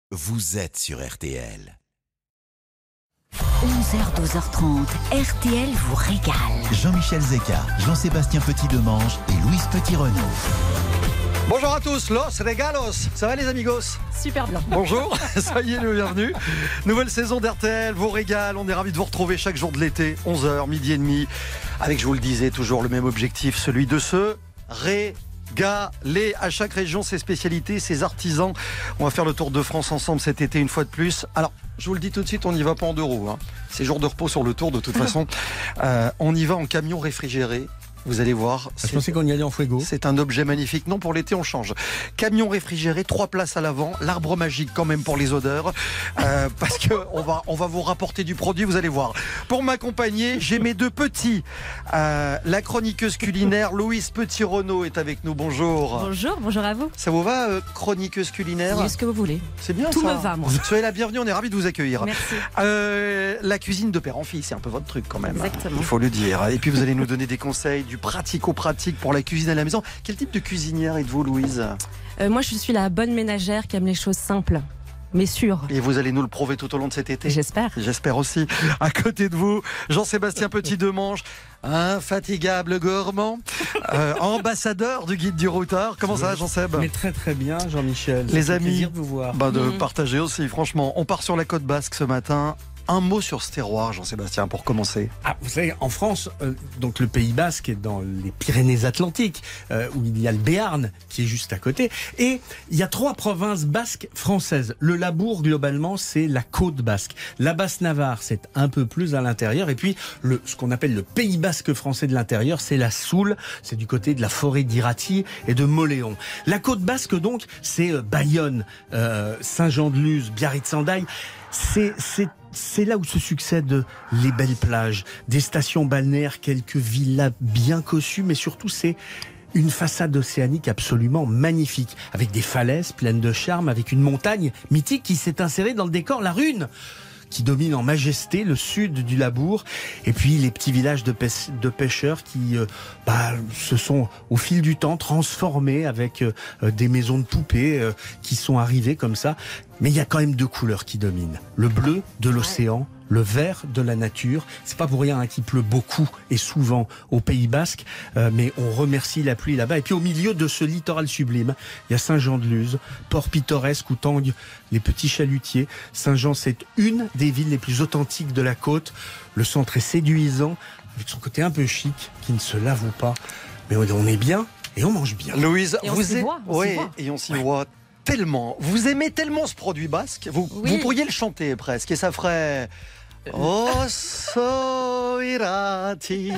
Vous êtes sur RTL. 11h, 12h30, RTL vous régale. Jean-Michel Zeka, Jean-Sébastien Petit-Demange et Louise Petit-Renaud. Bonjour à tous, los regalos. Ça va les amigos? Super bien. Bonjour, soyez le bienvenu. Nouvelle saison d'RTL vous régale. On est ravis de vous retrouver chaque jour de l'été, 11h, midi et demi. Avec, je vous le disais, toujours le même objectif, celui de se régaler. À chaque région, ses spécialités, ses artisans. On va faire le tour de France ensemble cet été une fois de plus. Alors, je vous le dis tout de suite, on n'y va pas en 2 roues. C'est jour de repos sur le tour de toute façon. On y va en camion réfrigéré. Vous allez voir. Je pensais qu'on y allait en fuego. C'est un objet magnifique. Non, pour l'été, on change. Camion réfrigéré, 3 places à l'avant. L'arbre magique quand même pour les odeurs. Parce qu'on va vous rapporter du produit, vous allez voir. Pour m'accompagner, j'ai mes 2 petits. La chroniqueuse culinaire, Louise Petit-Renaud est avec nous. Bonjour. Bonjour, bonjour à vous. Ça vous va, chroniqueuse culinaire? Oui, ce que vous voulez. C'est bien Tout ça. me va, moi. Soyez la bienvenue, on est ravis de vous accueillir. Merci. La cuisine de père en fille, c'est un peu votre truc quand même. Exactement. Il faut le dire. Et puis vous allez nous donner des conseils, du pratico-pratique pour la cuisine à la maison. Quel type de cuisinière êtes-vous, Louise? Moi, je suis la bonne ménagère qui aime les choses simples, mais sûres. Et vous allez nous le prouver tout au long de cet été. J'espère. J'espère aussi. À côté de vous, Jean-Sébastien Petit-Demange, infatigable gourmand, ambassadeur du guide du routard. Comment ça va, Jean-Seb? Mais très très bien, Jean-Michel. Les C'est un amis, plaisir de vous voir. de partager aussi, franchement. On part sur la côte basque ce matin. Un mot sur ce terroir, Jean-Sébastien, pour commencer. Vous savez, en France, donc le Pays Basque est dans les Pyrénées-Atlantiques, où il y a le Béarn qui est juste à côté. Et il y a 3 provinces basques françaises. Le Labourd, globalement, c'est la côte basque. La Basse-Navarre, c'est un peu plus à l'intérieur. Et puis, ce qu'on appelle le Pays Basque français de l'intérieur, c'est la Soule. C'est du côté de la forêt d'Irati et de Moléon. La côte basque, donc, c'est Bayonne, Saint-Jean-de-Luz, Biarritz-Sandaï. C'est là où se succèdent les belles plages, des stations balnéaires, quelques villas bien cossues, mais surtout c'est une façade océanique absolument magnifique, avec des falaises pleines de charme, avec une montagne mythique qui s'est insérée dans le décor, la Rune, qui domine en majesté le sud du Labourd, et puis les petits villages de pêcheurs qui se sont au fil du temps transformés avec des maisons de poupées qui sont arrivées comme ça. Mais il y a quand même 2 couleurs qui dominent. Le bleu de l'océan, le vert de la nature. C'est pas pour rien qu'il pleut beaucoup et souvent au Pays Basque, mais on remercie la pluie là-bas. Et puis au milieu de ce littoral sublime, il y a Saint-Jean-de-Luz, port pittoresque où tanguent les petits chalutiers. Saint-Jean, c'est une des villes les plus authentiques de la côte. Le centre est séduisant, avec son côté un peu chic, qui ne se l'avoue pas. Mais on est bien et on mange bien. Louise, Et on s'y voit. Et on s'y voit tellement. Vous aimez tellement ce produit basque, vous pourriez le chanter presque, et ça ferait... Oh, so irati,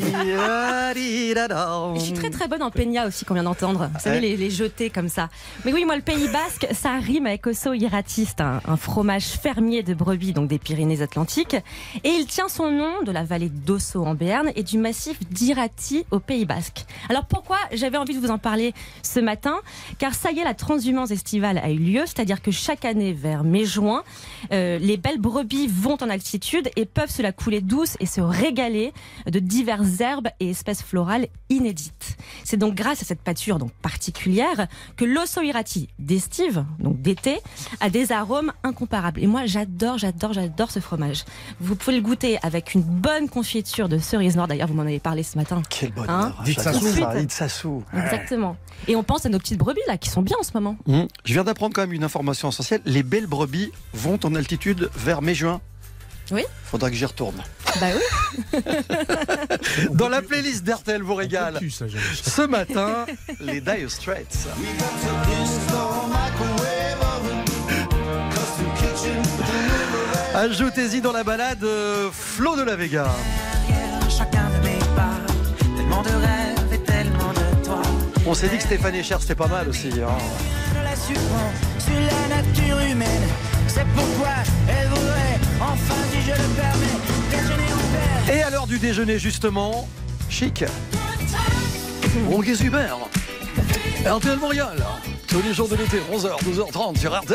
Je suis très très bonne en peña aussi, qu'on vient d'entendre. Vous savez, les jetés comme ça. Mais oui, moi, le Pays Basque, ça rime avec Osso Irati. C'est un fromage fermier de brebis, donc des Pyrénées-Atlantiques. Et il tient son nom de la vallée d'Osso en Béarn et du massif d'Irati au Pays Basque. Alors pourquoi j'avais envie de vous en parler ce matin? Car ça y est, la transhumance estivale a eu lieu. C'est-à-dire que chaque année, vers mai-juin, les belles brebis vont en altitude et peuvent se la couler douce et se régaler de diverses herbes et espèces florales inédites. C'est donc grâce à cette pâture donc particulière que l'Osso Irati d'estive, donc d'été, a des arômes incomparables. Et moi, j'adore ce fromage. Vous pouvez le goûter avec une bonne confiture de cerise noire. D'ailleurs, vous m'en avez parlé ce matin. Quel bonheur. D'Itsassou. Exactement. Et on pense à nos petites brebis là qui sont bien en ce moment. Je viens d'apprendre quand même une information essentielle. Les belles brebis vont en altitude vers mai-juin. Oui. Faudra que j'y retourne. Bah oui. Dans la playlist d'RTL vous régale. Ce matin, les Dire Straits. Ajoutez-y dans la balade Flo de la Vega. Chacun de mes pas, tellement de rêves et tellement de toi. On s'est dit que Stéphane Echer c'était pas mal aussi. Je la surprends sur la nature humaine. C'est pourquoi elle voudrait, enfin si je le permets, déjeuner en paix. Et à l'heure du déjeuner justement, chic. Bon, qu'est super. RTL Montréal, tous les jours de l'été, 11h, 12h30 sur RTL.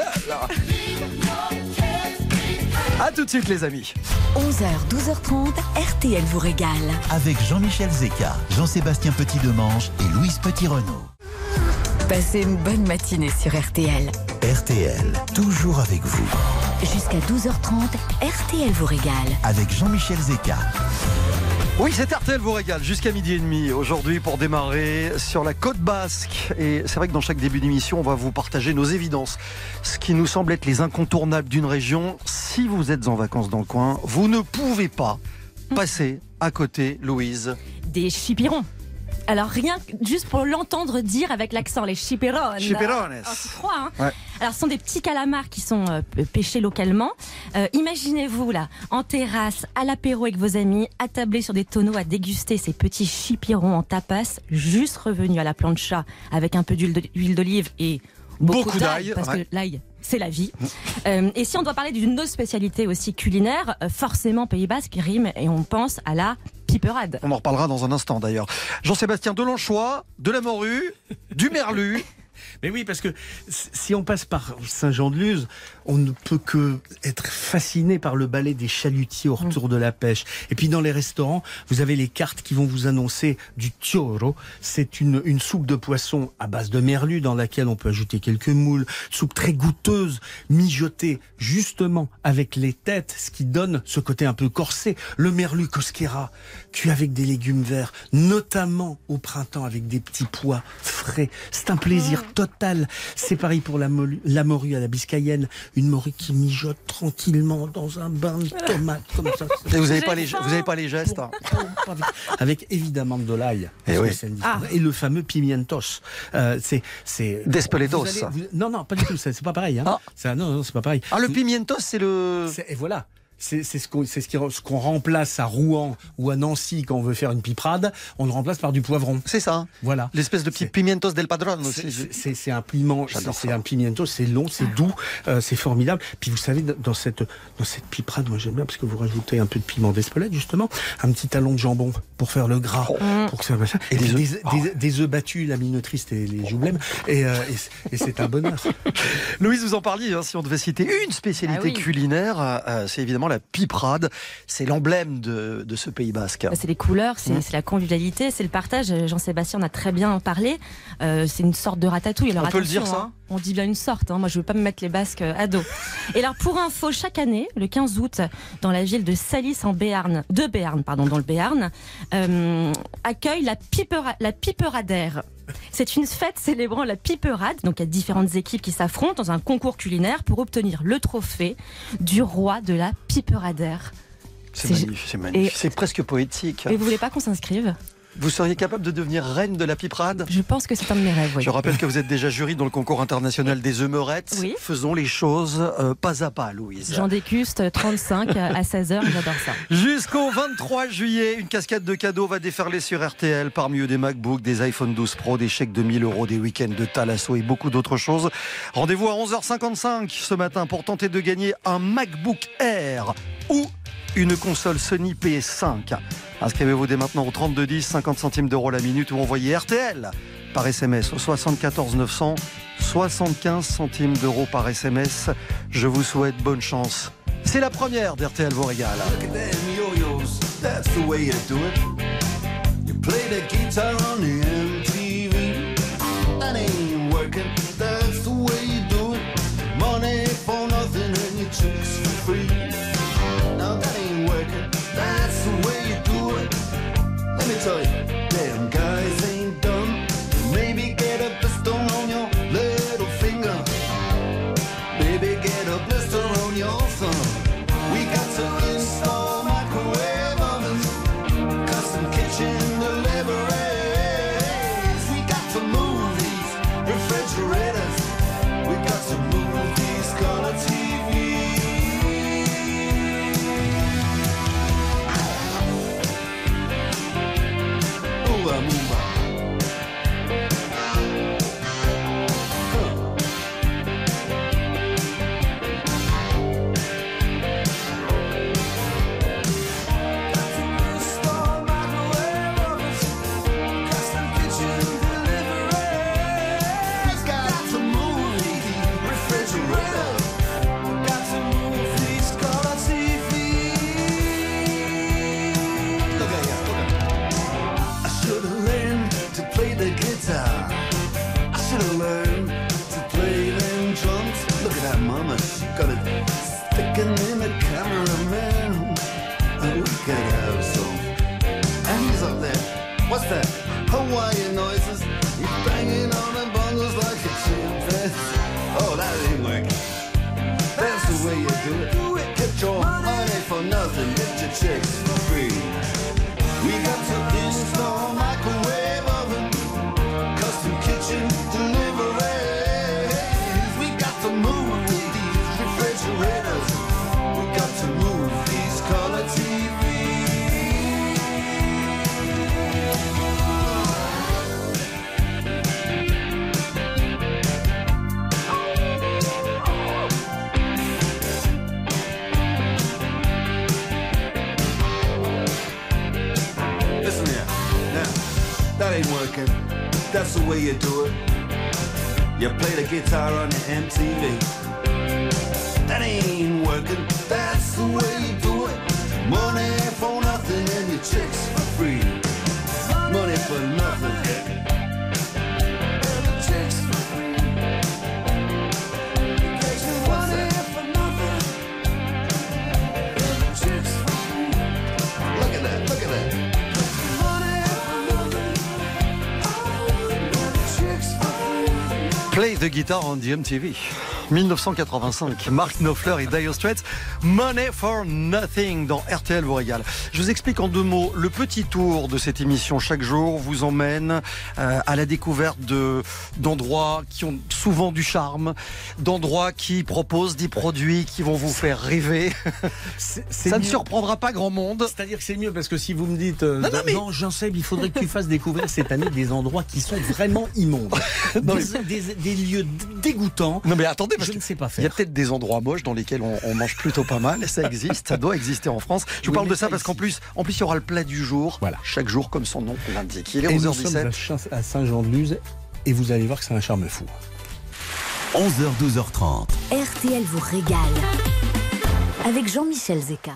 A tout de suite les amis. 11h, 12h30, RTL vous régale. Avec Jean-Michel Zeka, Jean-Sébastien Petit-Demange et Louise Petit-Renaud. Passez une bonne matinée sur RTL. RTL, toujours avec vous. Jusqu'à 12h30, RTL vous régale. Avec Jean-Michel Zeka. Oui, c'est RTL vous régale jusqu'à 12h30 aujourd'hui pour démarrer sur la côte basque. Et c'est vrai que dans chaque début d'émission, on va vous partager nos évidences. Ce qui nous semble être les incontournables d'une région. Si vous êtes en vacances dans le coin, vous ne pouvez pas passer à côté, Louise. Des chipirons. Alors rien que juste pour l'entendre dire avec l'accent, les chipirones. Chipirones. C'est froid, hein. Ouais. Alors ce sont des petits calamars qui sont pêchés localement. Imaginez-vous là, en terrasse, à l'apéro avec vos amis, attablés sur des tonneaux à déguster ces petits chipirons en tapas, juste revenus à la plancha avec un peu d'huile d'olive et beaucoup d'ail, parce que l'ail, c'est la vie. Et si on doit parler d'une autre spécialité aussi culinaire, forcément Pays Basque rime et on pense à la piperade. On en reparlera dans un instant d'ailleurs. Jean-Sébastien Delanchois, de la morue, du merlu. Mais oui, parce que si on passe par Saint-Jean-de-Luz, on ne peut que être fasciné par le ballet des chalutiers au retour de la pêche. Et puis dans les restaurants, vous avez les cartes qui vont vous annoncer du tioro. C'est une soupe de poisson à base de merlu dans laquelle on peut ajouter quelques moules. Soupe très goûteuse, mijotée justement avec les têtes, ce qui donne ce côté un peu corsé. Le merlu cosquera, cuit avec des légumes verts, notamment au printemps avec des petits pois frais. C'est un plaisir total. C'est pareil pour la morue à la biscayenne. Une morue qui mijote tranquillement dans un bain de tomates comme ça. Et vous n'avez pas les gestes. Hein. Avec évidemment de l'ail. Et, oui. Et le fameux pimientos. C'est Despeletos. Non, pas du tout. C'est pas pareil. Hein. Non, c'est pas pareil. Ah, le pimientos, c'est le... Et voilà. C'est ce qu'on remplace à Rouen ou à Nancy quand on veut faire une piperade, on le remplace par du poivron. C'est ça. Voilà. L'espèce de petit pimientos del padrón aussi. C'est un piment, c'est un pimiento, c'est long, c'est doux, c'est formidable. Puis vous savez, dans cette piperade, moi j'aime bien parce que vous rajoutez un peu de piment d'Espelette justement, un petit talon de jambon pour faire le gras, pour que ça machin. Et des œufs battus, la minotrice et les joues blêmes, et c'est un bonheur. Louise, vous en parliez, hein, si on devait citer une spécialité culinaire, c'est évidemment la piperade. C'est l'emblème de ce Pays Basque. C'est les couleurs, c'est la convivialité, c'est le partage. Jean-Sébastien en a très bien parlé. C'est une sorte de ratatouille. Alors, on peut le dire ça, on dit bien une sorte. Moi, je ne veux pas me mettre les Basques à dos. Et alors, pour info, chaque année, le 15 août, dans la ville de Salis dans le Béarn, accueille la piperadaire. C'est une fête célébrant la piperade. Donc, il y a différentes équipes qui s'affrontent dans un concours culinaire pour obtenir le trophée du roi de la piperadaire. C'est magnifique. C'est presque poétique. Et vous voulez pas qu'on s'inscrive ? Vous seriez capable de devenir reine de la piperade ? Je pense que c'est un de mes rêves, oui. Je rappelle que vous êtes déjà jury dans le concours international des œufs meurettes. Oui. Faisons les choses pas à pas, Louise. J'en déguste 35 à 16h, j'adore ça. Jusqu'au 23 juillet, une cascade de cadeaux va déferler sur RTL. Parmi eux, des MacBooks, des iPhone 12 Pro, des chèques de 1000 €, des week-ends de Thalasso et beaucoup d'autres choses. Rendez-vous à 11h55 ce matin pour tenter de gagner un MacBook Air ou une console Sony PS5. Inscrivez-vous dès maintenant au 3210, 50 centimes d'euros la minute, ou envoyez RTL par SMS au 74 900, 75 centimes d'euros par SMS. Je vous souhaite bonne chance. C'est la première d'RTL vous régale. Let me tell you, damn guys ain't dumb. Maybe get a blister on your little finger. Maybe get a blister on your thumb. We got to install microwave ovens, custom kitchen deliveries. We got to move these refrigerators. We got to move these color TVs. can name a cameraman. And we can have some. And he's up there. What's that? Hawaiian noises. He's banging on the bongos like a chimpanzee. Oh, that ain't working. That's the way you do it. Get your money for nothing. Get your chicks for free. We got to install microwave oven, custom kitchen deliveries. We got to move these refrigerators. We got to move these color TVs. Listen here, now, that ain't working. That's the way you do it. You play the guitar on the MTV. That ain't working. That's the way you do it. Money for nothing and your chicks for free. Money for nothing. Chicks for free. What's that? For nothing. Chicks for free. Look at that. Look at that. Play the guitar on the MTV. 1985, Mark Knopfler et Dire Straits, Money for Nothing dans RTL vous régale. Je vous explique en 2 mots. Le petit tour de cette émission chaque jour vous emmène à la découverte d'endroits qui ont souvent du charme, d'endroits qui proposent des produits qui vont vous faire rêver. Ça ne surprendra pas grand monde. C'est-à-dire que c'est mieux parce que si vous me dites non, Jean-Seb, il faudrait que tu fasses découvrir cette année des endroits qui sont vraiment immondes. Des lieux dégoûtants. Non mais attendez, parce je ne sais pas il y a faire. peut-être des endroits moches dans lesquels on mange plutôt pas mal. Ça existe, ça doit exister en France. Je vous parle de ça parce qu'en plus, il y aura le plat du jour. Voilà. Chaque jour, comme son nom l'indique. Il est Et nous sommes 11h17. à Saint-Jean-de-Luz et vous allez voir que c'est un charme fou. 11h, 12h30. RTL vous régale. Avec Jean-Michel Zeka.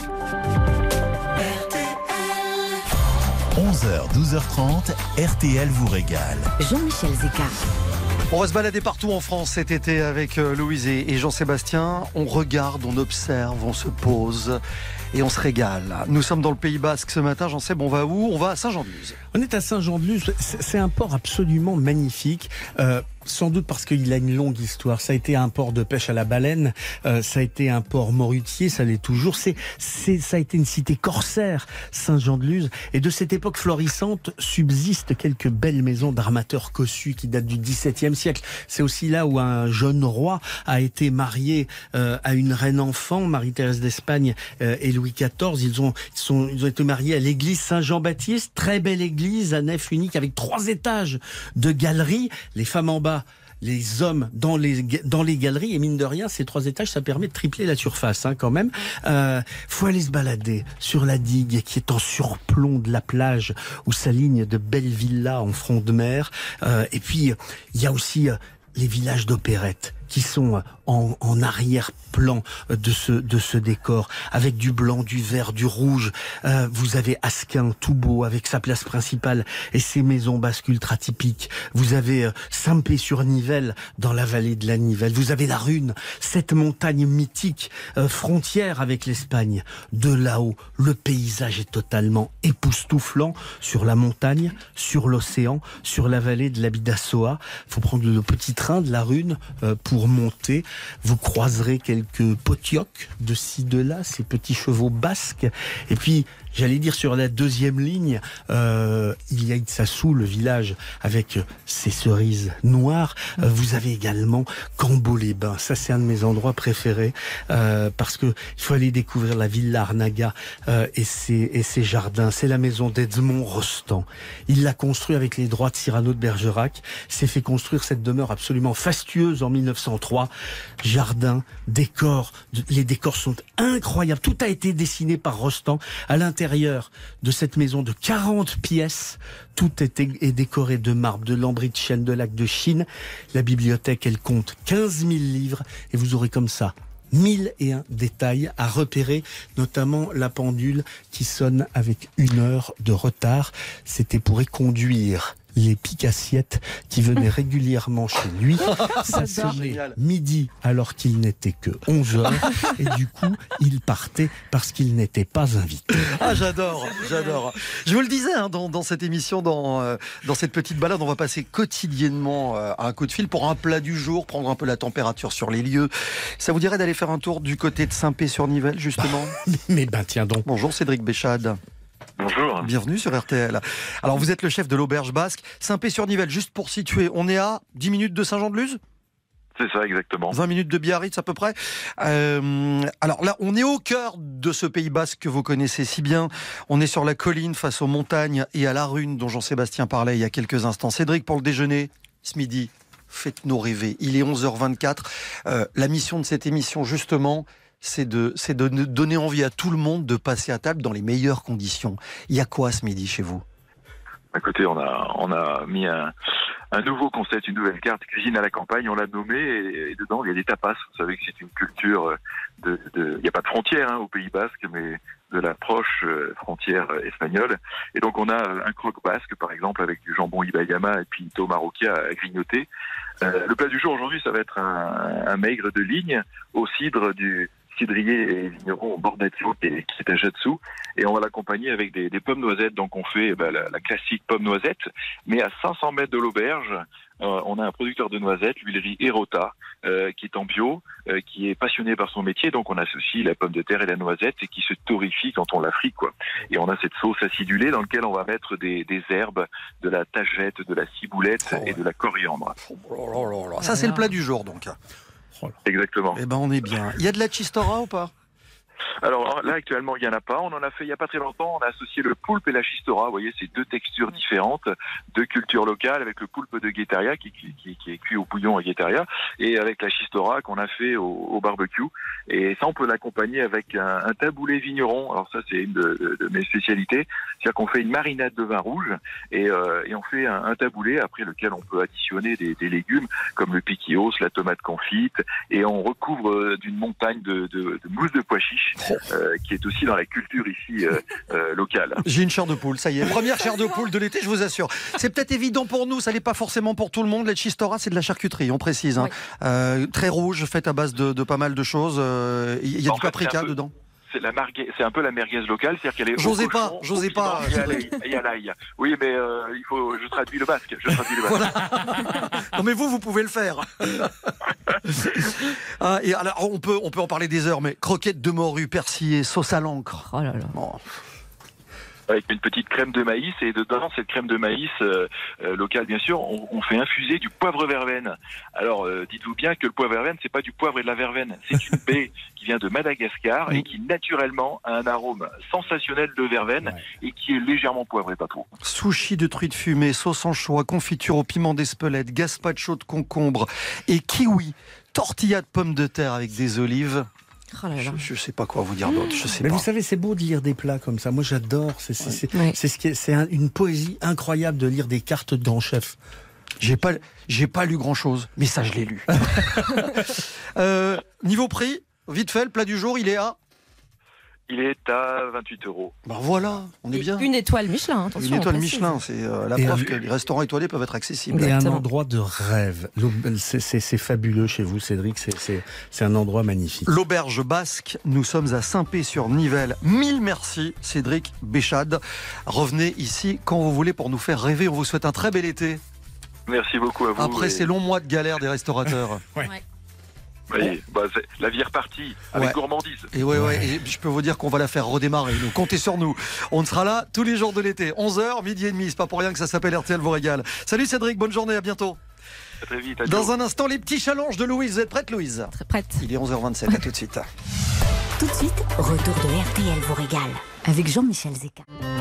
11h, 12h30. RTL vous régale. Jean-Michel Zeka. On va se balader partout en France cet été avec Louise et Jean-Sébastien. On regarde, on observe, on se pose et on se régale. Nous sommes dans le Pays Basque ce matin. Jean-Seb, on va où? On va à Saint-Jean-de-Luz. On est à Saint-Jean-de-Luz, c'est un port absolument magnifique. Sans doute parce qu'il a une longue histoire. Ça a été un port de pêche à la baleine, ça a été un port morutier, ça l'est toujours. Ça a été une cité corsaire, Saint-Jean-de-Luz. Et de cette époque florissante subsistent quelques belles maisons d'armateurs cossus qui datent du XVIIe siècle. C'est aussi là où un jeune roi a été marié à une reine enfant, Marie-Thérèse d'Espagne et Louis XIV. Ils ont été mariés à l'église Saint-Jean-Baptiste, très belle église à nef unique avec 3 étages de galeries. Les femmes en bas, les hommes dans les galeries, et mine de rien, ces 3 étages, ça permet de tripler la surface, quand même. Faut aller se balader sur la digue qui est en surplomb de la plage, où s'alignent de belles villas en front de mer. Et puis, il y a aussi les villages d'opérette qui sont en arrière-plan de ce décor, avec du blanc, du vert, du rouge. Vous avez Asquin, tout beau, avec sa place principale et ses maisons basques ultra typiques. Vous avez Saint-Pé-sur-Nivelle, dans la vallée de la Nivelle. Vous avez la Rune, cette montagne mythique, frontière avec l'Espagne. De là-haut, le paysage est totalement époustouflant sur la montagne, sur l'océan, sur la vallée de la Bidassoa. Faut prendre le petit train de la Rune pour monter. Vous croiserez quelques potiocs de ci, de là, ces petits chevaux basques. Et puis, j'allais dire sur la 2e ligne, il y a Itsassou, le village avec ses cerises noires. Vous avez également Cambo-les-Bains. Ça, c'est un de mes endroits préférés parce que il faut aller découvrir la Villa Arnaga et ses jardins. C'est la maison d'Edmond Rostand. Il l'a construit avec les droits de Cyrano de Bergerac. S'est fait construire cette demeure absolument fastueuse en 1903. Jardin, décor, les décors sont incroyables. Tout a été dessiné par Rostand à l'intérieur de cette maison de 40 pièces. Tout est décoré de marbre, de lambris de chêne, de lac de Chine. La bibliothèque, elle compte 15 000 livres et vous aurez comme ça 1001 détails à repérer, notamment la pendule qui sonne avec 1 heure de retard. C'était pour y conduire les piques-assiettes qui venaient régulièrement chez lui. Ça sonnait Génial. midi alors qu'il n'était que 11h. Et du coup, il partait parce qu'il n'était pas invité. Ah, j'adore. Je vous le disais, hein, dans cette émission, dans cette petite balade, on va passer quotidiennement à un coup de fil pour un plat du jour, prendre un peu la température sur les lieux. Ça vous dirait d'aller faire un tour du côté de Saint-Pé-sur-Nivelle, justement? Mais ben tiens donc. Bonjour Cédric Béchade. Bonjour. Bienvenue sur RTL. Alors vous êtes le chef de l'auberge basque. Saint-Pé-sur-Nivelle, juste pour situer, on est à 10 minutes de Saint-Jean-de-Luz? C'est ça, exactement. 20 minutes de Biarritz à peu près. Alors là, on est au cœur de ce Pays basque que vous connaissez si bien. On est sur la colline face aux montagnes et à la Rune dont Jean-Sébastien parlait il y a quelques instants. Cédric, pour le déjeuner, ce midi, faites-nous rêver. Il est 11h24. La mission de cette émission, justement, c'est de donner envie à tout le monde de passer à table dans les meilleures conditions. Il y a quoi ce midi chez vous? Écoutez, on a mis un nouveau concept, une nouvelle carte, cuisine à la campagne, on l'a nommé, et dedans il y a des tapas. Vous savez que c'est une culture il n'y a pas de frontière au Pays basque, mais de la proche frontière espagnole. Et donc on a un croque basque, par exemple, avec du jambon ibayama et puis tomarokia à grignoter. Le plat du jour aujourd'hui, ça va être un maigre de ligne au cidre du cidrier et vigneron Bordatio qui est à Jatsu, et on va l'accompagner avec des pommes noisettes. Donc on fait la classique pomme noisette, mais à 500 mètres de l'auberge, on a un producteur de noisettes, l'huilerie Erota, qui est en bio, qui est passionné par son métier. Donc on associe la pomme de terre et la noisette et qui se torrifie quand on la frit, quoi. Et on a cette sauce acidulée dans laquelle on va mettre des herbes, de la tagette, de la ciboulette et de la coriandre. Ça, c'est le plat du jour, donc. Exactement. Eh ben, on est bien. Il y a de la chistora ou pas? Alors là, actuellement, il n'y en a pas. On en a fait il n'y a pas très longtemps. On a associé le poulpe et la chistora. Vous voyez, c'est deux textures différentes, deux cultures locales, avec le poulpe de Guétaria qui est cuit au bouillon à Guétaria, et avec la chistora qu'on a fait au barbecue. Et ça, on peut l'accompagner avec un taboulé vigneron. Alors ça, c'est une de mes spécialités. C'est-à-dire qu'on fait une marinade de vin rouge et on fait un taboulé après lequel on peut additionner des légumes comme le piquillos, la tomate confite, et on recouvre d'une montagne de mousse de pois chiche. Qui est aussi dans la culture ici locale. J'ai une chair de poule, ça y est. Première chair de poule de l'été, je vous assure. C'est peut-être évident pour nous, ça n'est pas forcément pour tout le monde. La chistora, c'est de la charcuterie, on précise. Hein. Oui. Très rouge, faite à base de pas mal de choses. Il y a du paprika dedans. C'est un peu la merguez locale, c'est-à-dire qu'elle est. J'osais pas. Il y a l'ail. Oui, mais je traduis le basque. Voilà. Non, mais vous pouvez le faire. Et alors, on peut en parler des heures, mais croquettes de morue persillée, sauce à l'encre. Oh là là. Oh. Avec une petite crème de maïs, et dedans cette crème de maïs locale, bien sûr, on fait infuser du poivre verveine. Alors dites-vous bien que le poivre verveine, c'est pas du poivre et de la verveine, c'est une baie qui vient de Madagascar et qui naturellement a un arôme sensationnel de verveine et qui est légèrement poivré, pas trop. Sushi de truite fumée, sauce anchois, confiture au piment d'Espelette, gazpacho de concombre et kiwi, tortilla de pommes de terre avec des olives. Oh là là. Je sais pas quoi vous dire d'autre. Mais vous savez, c'est beau de lire des plats comme ça. Moi, j'adore. C'est une poésie incroyable de lire des cartes de grands chefs. J'ai pas lu grand chose, mais ça je l'ai lu. Niveau prix, vite fait, le plat du jour, il est à 28 €. Ben voilà, on est bien. Une étoile Michelin, attention. Une étoile Michelin, c'est la preuve que les restaurants étoilés peuvent être accessibles. Et un endroit de rêve. C'est fabuleux chez vous, Cédric. C'est un endroit magnifique. L'auberge basque, nous sommes à Saint-Pé-sur-Nivelle. Mille merci, Cédric Béchade. Revenez ici quand vous voulez pour nous faire rêver. On vous souhaite un très bel été. Merci beaucoup à vous. Après ces longs mois de galère des restaurateurs. Oui, la vie est repartie avec gourmandise. Et et je peux vous dire qu'on va la faire redémarrer. Donc comptez sur nous. On sera là tous les jours de l'été. 11h, midi et demi. C'est pas pour rien que ça s'appelle RTL vous régale. Salut Cédric, bonne journée, à bientôt. À très vite. Dans un instant, les petits challenges de Louise. Vous êtes prête, Louise? Très prête. Il est 11h27, à tout de suite. Tout de suite, retour de RTL vous régale avec Jean-Michel Zeka.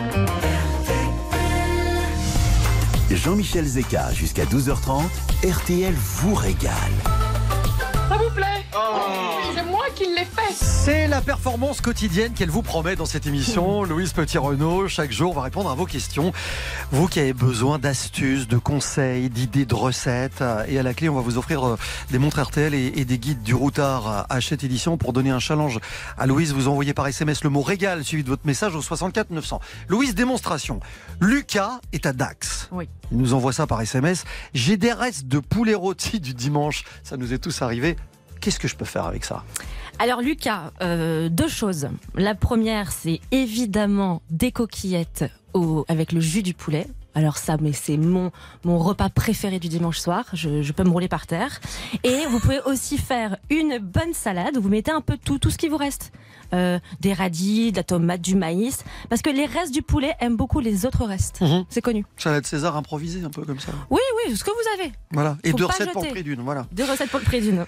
Jean-Michel Zeka jusqu'à 12h30, RTL vous régale. Ça vous plaît? C'est moi qu'il l'ait fait. C'est la performance quotidienne qu'elle vous promet dans cette émission. Louise Petit-Renaud, chaque jour, va répondre à vos questions. Vous qui avez besoin d'astuces, de conseils, d'idées, de recettes. Et à la clé, on va vous offrir des montres RTL et des guides du routard à cette édition pour donner un challenge à Louise. Vous envoyez par SMS le mot régal suivi de votre message au 64 900. Louise, démonstration. Lucas est à Dax. Oui. Il nous envoie ça par SMS. J'ai des restes de poulet rôti du dimanche. Ça nous est tous arrivé. Qu'est-ce que je peux faire avec ça ? Alors Lucas, deux choses. La première, c'est évidemment des coquillettes avec le jus du poulet. Alors ça, mais c'est mon repas préféré du dimanche soir. Je peux me rouler par terre. Et vous pouvez aussi faire une bonne salade où vous mettez un peu de tout ce qui vous reste. Des radis, de la tomate, du maïs. Parce que les restes du poulet aiment beaucoup les autres restes. C'est connu. Salade César improvisée, un peu comme ça. Oui, ce que vous avez. Voilà. Et Faut 2 pas recettes pour le jeter. prix d'une. Voilà. 2 recettes pour le prix d'une.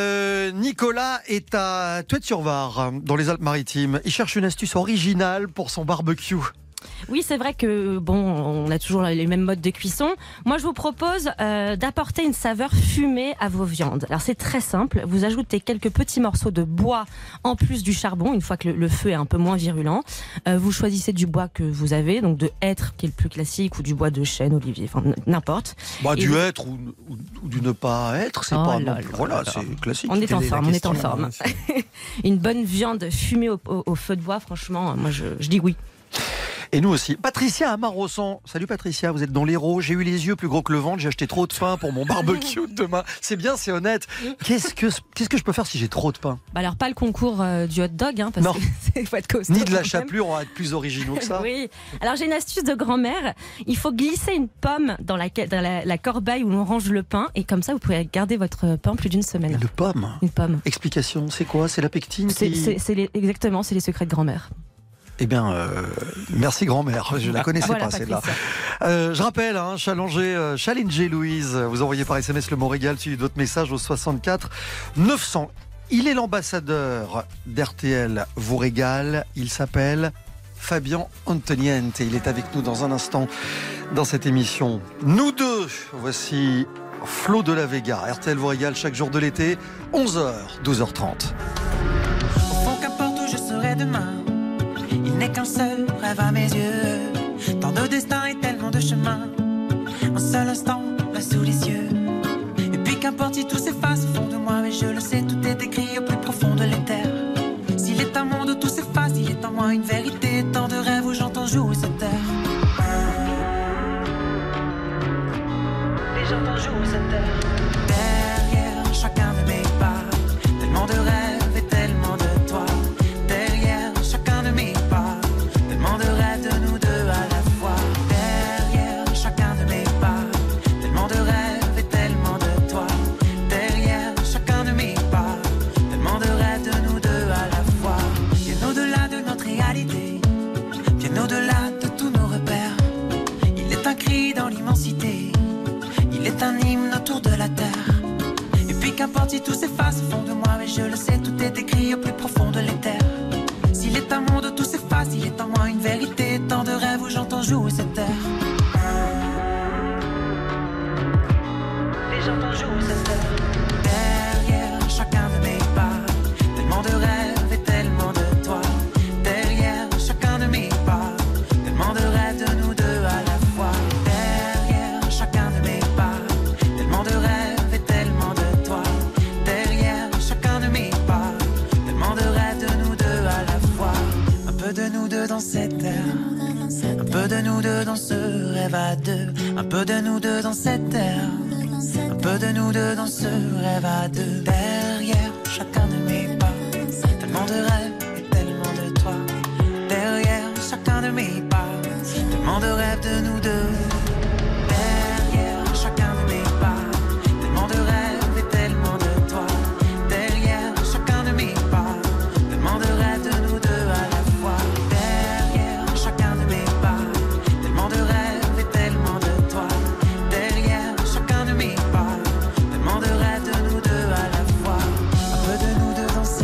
Nicolas est à Touet-sur-Var, dans les Alpes-Maritimes. Il cherche une astuce originale pour son barbecue. Oui, c'est vrai que on a toujours les mêmes modes de cuisson. Moi, je vous propose d'apporter une saveur fumée à vos viandes. Alors, c'est très simple. Vous ajoutez quelques petits morceaux de bois en plus du charbon, une fois que le feu est un peu moins virulent. Vous choisissez du bois que vous avez, donc de hêtre, qui est le plus classique, ou du bois de chêne, olivier, enfin n'importe. Du hêtre ou du ne pas être, c'est pas non plus. Voilà, c'est classique. On est en forme, Hein, Une bonne viande fumée au feu de bois, franchement, moi je dis oui. Et nous aussi. Patricia à Marosson. Salut Patricia, vous êtes dans l'Hérault. J'ai eu les yeux plus gros que le ventre. J'ai acheté trop de pain pour mon barbecue de demain. C'est bien, c'est honnête. Qu'est-ce que je peux faire si j'ai trop de pain ? Alors pas le concours du hot dog, parce non. que il faut être costaud. Ni de la chapelure, on va être plus originaux que ça. Oui. Alors j'ai une astuce de grand-mère. Il faut glisser une pomme dans la corbeille où l'on range le pain, et comme ça vous pouvez garder votre pain plus d'une semaine. Une pomme. Une pomme. Explication, c'est quoi ? C'est la pectine Exactement, c'est les secrets de grand-mère. Eh bien, merci grand-mère, je la connaissais pas celle-là. Je rappelle, challenger Louise, vous envoyez par SMS le mot régal suivi de votre message au 64 900. Il est l'ambassadeur d'RTL Vous Régale, il s'appelle Fabien Antoniente. Il est avec nous dans un instant dans cette émission. Nous deux, voici Flo de la Vega, RTL Vous Régale chaque jour de l'été, 11h, 12h30. Au fond, qu'importe où je serai demain, il n'est qu'un seul rêve à mes yeux. Tant de destins et tellement de chemins, un seul instant là sous les yeux. Et puis qu'importe si tout s'efface au fond de moi, mais je le sais, tout est écrit au plus profond de l'éther. S'il est un monde où tout s'efface, il est en moi une vérité. Tant de rêves où j'entends jouer cette terre. Et j'entends jouer cette terre. Derrière chacun de mes pas, tellement de rêves et tellement de toi. Derrière chacun de mes pas, tellement de rêves de nous deux à la fois. Derrière chacun de mes pas, tellement de rêves et tellement de toi. Derrière chacun de mes pas, tellement de rêves de nous deux à la fois. Bien au-delà de notre réalité, bien au-delà de tous nos repères. Il est un cri dans l'immensité, il est un hymne autour de la terre. Et puis qu'importe si tout s'efface au fond de moi, mais je le sais, tout est écrit au plus profond de l'éther. S'il est un monde où tout s'efface, il est en moi une vérité. Tant de rêves où j'entends jouer cette terre. Et j'entends jouer cette terre. Derrière chacun de mes pas, tellement de rêves et tellement de toi. Derrière chacun de mes pas, tellement de rêves de nous deux à la fois. Derrière chacun de mes pas, tellement de rêves et tellement de toi. Derrière chacun de mes pas, tellement de rêves de nous deux à la fois. Un peu de nous deux dans cette terre, un peu de nous deux dans ce rêve à deux. Un peu de nous deux dans cette terre, un peu de nous deux dans ce rêve à deux. Derrière chacun de mes pas, tellement de rêves et tellement de toi. Derrière chacun de mes pas, tellement de rêves de nous deux. Derrière chacun de mes pas, tellement de rêves et tellement de toi. Derrière chacun de mes pas, tellement de rêves de nous deux à la fois. Derrière chacun de mes pas, tellement de rêves et tellement de toi. Derrière chacun de mes pas, tellement de rêves de nous deux à la fois. Un peu de nous deux dans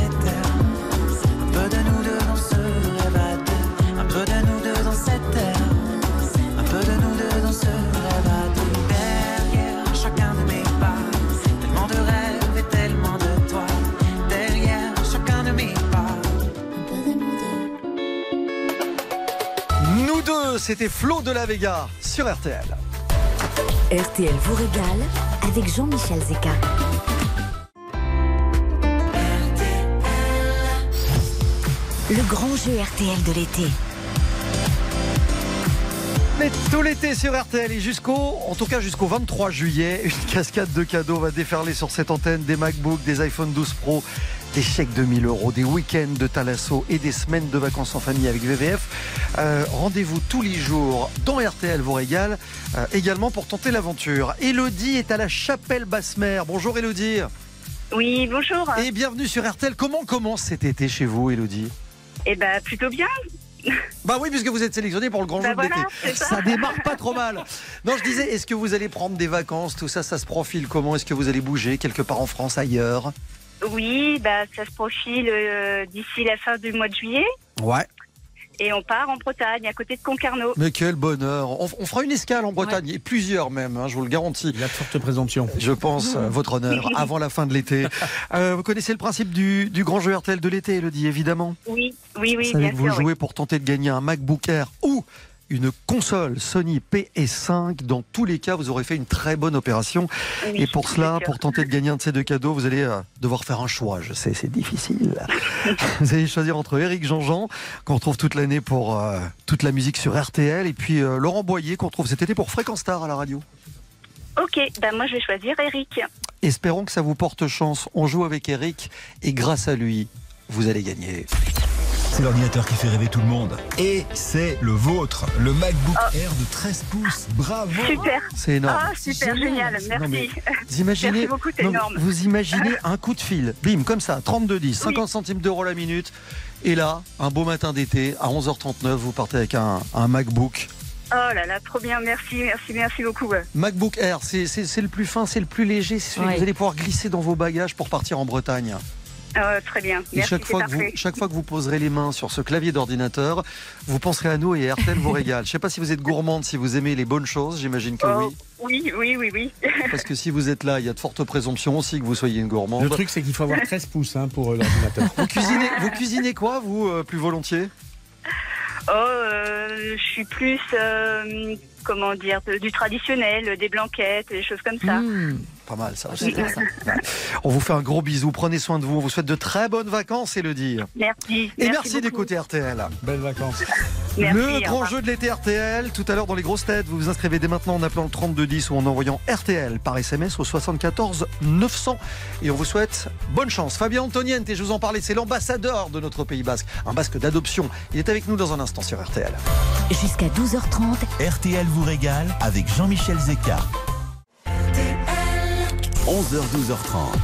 2, c'était Flo de la Vega sur RTL. RTL vous régale avec Jean-Michel Zeka. Le grand jeu RTL de l'été. Mais tout l'été sur RTL et jusqu'au 23 juillet, une cascade de cadeaux va déferler sur cette antenne, des MacBooks, des iPhone 12 Pro, des chèques de 1000 €, des week-ends de Thalasso et des semaines de vacances en famille avec VVF. Rendez-vous tous les jours dans RTL vous régale, également pour tenter l'aventure. Élodie est à la Chapelle-Basse-Mer. Bonjour Élodie. Oui, bonjour. Et bienvenue sur RTL. Comment commence cet été chez vous, Élodie? Eh ben, plutôt bien. Bah oui, puisque vous êtes sélectionné pour le grand jeu de l'été. Ça démarre pas trop mal. Non, je disais, est-ce que vous allez prendre des vacances? Tout ça, ça se profile comment? Est-ce que vous allez bouger quelque part en France, ailleurs? Oui, ça se profile d'ici la fin du mois de juillet. Ouais. Et on part en Bretagne, à côté de Concarneau. Mais quel bonheur. On fera une escale en Bretagne, et plusieurs même, je vous le garantis. Il y a de fortes présomptions. Je pense, votre honneur, avant la fin de l'été. Vous connaissez le principe du grand jeu RTL de l'été, Élodie, évidemment? Oui, Vous bien savez que vous sûr. jouez pour tenter de gagner un MacBook Air ou une console Sony PS5. Dans tous les cas, vous aurez fait une très bonne opération. Oui, Et pour cela, pour tenter de gagner un de ces deux cadeaux, vous allez devoir faire un choix. Je sais, c'est difficile. Vous allez choisir entre Éric Jean-Jean, qu'on retrouve toute l'année pour toute la musique sur RTL, et puis Laurent Boyer, qu'on retrouve cet été pour Fréquence Star à la radio. Ok, moi je vais choisir Eric. Espérons que ça vous porte chance. On joue avec Éric, et grâce à lui, vous allez gagner. C'est l'ordinateur qui fait rêver tout le monde. Et c'est le vôtre, le MacBook Air de 13 pouces. Bravo. Super. C'est énorme. Ah, super, génial, merci. Non, mais vous imaginez, Merci beaucoup, c'est énorme. vous imaginez un coup de fil, bim, comme ça, 32,10, 50 centimes d'euros la minute. Et là, un beau matin d'été, à 11h39, vous partez avec un MacBook. Oh là là, trop bien, merci beaucoup. MacBook Air, c'est le plus fin, c'est le plus léger, c'est celui que vous allez pouvoir glisser dans vos bagages pour partir en Bretagne. Très bien, Et merci, chaque fois que vous poserez les mains sur ce clavier d'ordinateur, vous penserez à nous et RTL vous régale. Je ne sais pas si vous êtes gourmande, si vous aimez les bonnes choses, j'imagine que oui. Oui. Parce que si vous êtes là, il y a de fortes présomptions aussi que vous soyez une gourmande. Le truc, c'est qu'il faut avoir 13 pouces pour l'ordinateur. Vous cuisinez quoi, vous, plus volontiers? Je suis plus, du traditionnel, des blanquettes, des choses comme ça. Pas mal, ça. On vous fait un gros bisou, prenez soin de vous. On vous souhaite de très bonnes vacances, Élodie. Merci. Et merci d'écouter RTL. Belles vacances. Merci, Le grand jeu de l'été RTL, tout à l'heure dans les grosses têtes. Vous vous inscrivez dès maintenant en appelant le 3210 ou en envoyant RTL par SMS au 74 900. Et on vous souhaite bonne chance. Fabien Antoniente, et je vous en parlais, c'est l'ambassadeur de notre Pays Basque, un Basque d'adoption. Il est avec nous dans un instant sur RTL. Jusqu'à 12h30, RTL vous régale avec Jean-Michel Zeka. 11h-12h30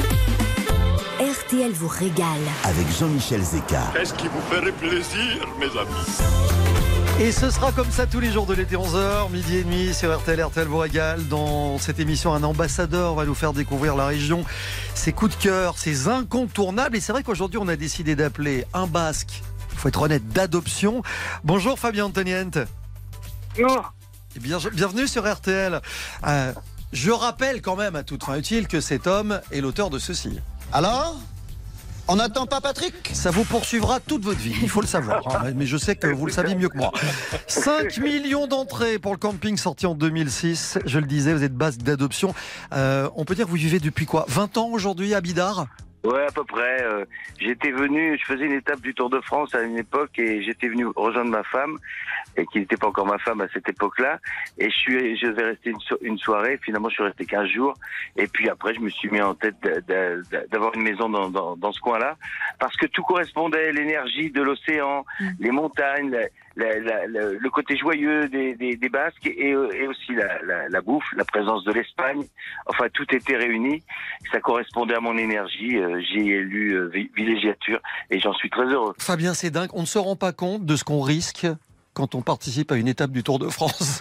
RTL vous régale avec Jean-Michel Zeka. Qu'est-ce qui vous ferait plaisir, mes amis? Et ce sera comme ça tous les jours de l'été, 11h, midi et demi sur RTL vous régale. Dans cette émission, un ambassadeur va nous faire découvrir la région, ses coups de cœur, ses incontournables. Et c'est vrai qu'aujourd'hui, on a décidé d'appeler un Basque, il faut être honnête, d'adoption. Bonjour Fabien Antoniente. Bonjour. Et bienvenue sur RTL. Je rappelle quand même à toute fin utile que cet homme est l'auteur de ceci. Alors? On n'attend pas Patrick? Ça vous poursuivra toute votre vie, il faut le savoir. Mais je sais que vous le saviez mieux que moi. 5 millions d'entrées pour le camping sorti en 2006. Je le disais, vous êtes Basque d'adoption. On peut dire que vous vivez depuis quoi? 20 ans aujourd'hui à Bidart? Ouais, à peu près. J'étais venu, je faisais une étape du Tour de France à une époque et j'étais venu rejoindre ma femme, et qui n'était pas encore ma femme à cette époque-là. Et je devais rester une soirée. Finalement, je suis resté 15 jours. Et puis après, je me suis mis en tête d'avoir une maison dans ce coin-là, parce que tout correspondait, l'énergie de l'océan, les montagnes, le côté joyeux des Basques et aussi la bouffe, la présence de l'Espagne. Enfin, tout était réuni. Ça correspondait à mon énergie. J'ai élu villégiature et j'en suis très heureux. Fabien, c'est dingue. On ne se rend pas compte de ce qu'on risque quand on participe à une étape du Tour de France.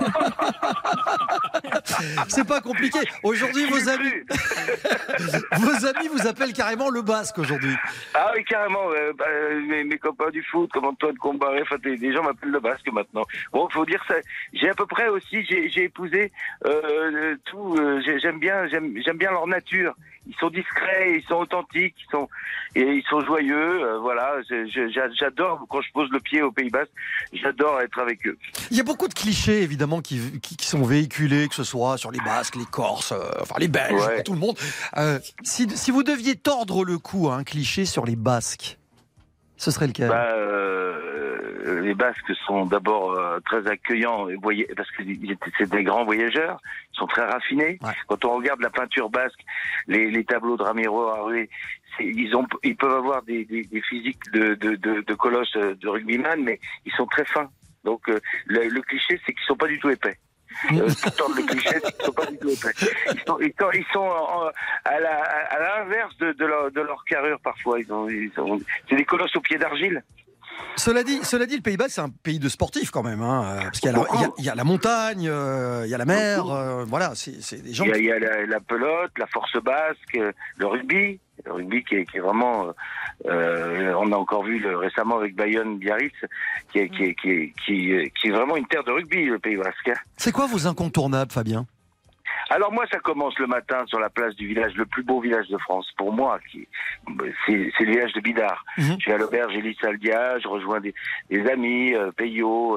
C'est pas compliqué. Aujourd'hui, vos amis vous appellent carrément le Basque aujourd'hui. Ah oui, carrément. Mes copains du foot, comme Antoine Combaré, enfin, des gens m'appellent le Basque maintenant. Bon, faut dire ça. J'ai à peu près aussi, j'ai épousé tout. J'aime bien leur nature. ils sont discrets, ils sont authentiques, ils sont joyeux. Voilà, j'adore quand je pose le pied au Pays Basque, j'adore être avec eux. Il y a beaucoup de clichés évidemment qui sont véhiculés, que ce soit sur les Basques, les Corses, enfin les Belges, tout le monde. Si vous deviez tordre le cou à un cliché sur les Basques, ce serait lequel? Les Basques sont d'abord très accueillants, parce que c'est des grands voyageurs, ils sont très raffinés. Ouais. Quand on regarde la peinture basque, les tableaux de Ramiro Arouet, ils peuvent avoir des physiques de colosses de rugbyman, mais ils sont très fins. Donc le cliché, c'est qu'ils sont pas du tout épais. Pourtant, le cliché, c'est qu'ils sont pas du tout épais. Ils sont à l'inverse de leur carrure parfois. C'est des colosses aux pieds d'argile. Cela dit, le Pays Basque, c'est un pays de sportifs quand même, hein, parce qu'il y a la montagne, il y a la mer, voilà, c'est des gens. Il y a la pelote, la force basque, le rugby qui est vraiment. On a encore vu récemment avec Bayonne Biarritz, qui est vraiment une terre de rugby, le Pays Basque. C'est quoi vos incontournables, Fabien? Alors moi, ça commence le matin sur la place du village, le plus beau village de France pour moi, c'est le village de Bidart. Je suis à l'auberge Élie Saldia, je rejoins des amis, Payot,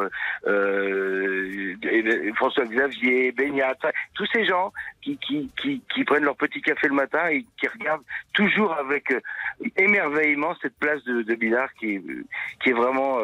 François Xavier, Beignat, tous ces gens qui prennent leur petit café le matin et qui regardent toujours avec émerveillement cette place de Bidart qui est vraiment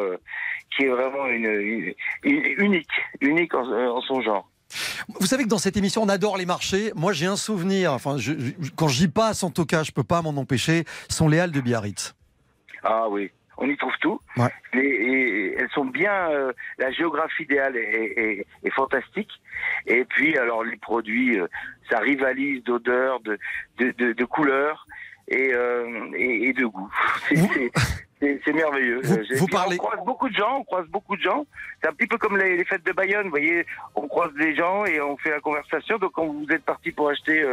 unique en son genre. Vous savez que dans cette émission, on adore les marchés. Moi, j'ai un souvenir. Enfin, quand j'y passe, en tout cas, je peux pas m'en empêcher. Sont les halles de Biarritz. Ah oui, on y trouve tout. Ouais. Et elles sont bien. La géographie des halles est fantastique. Et puis, alors, les produits, ça rivalise d'odeurs, de couleurs et de goût. C'est merveilleux. Vous parlez... On croise beaucoup de gens. C'est un petit peu comme les fêtes de Bayonne. Vous voyez, on croise des gens et on fait la conversation. Donc, quand vous êtes parti pour acheter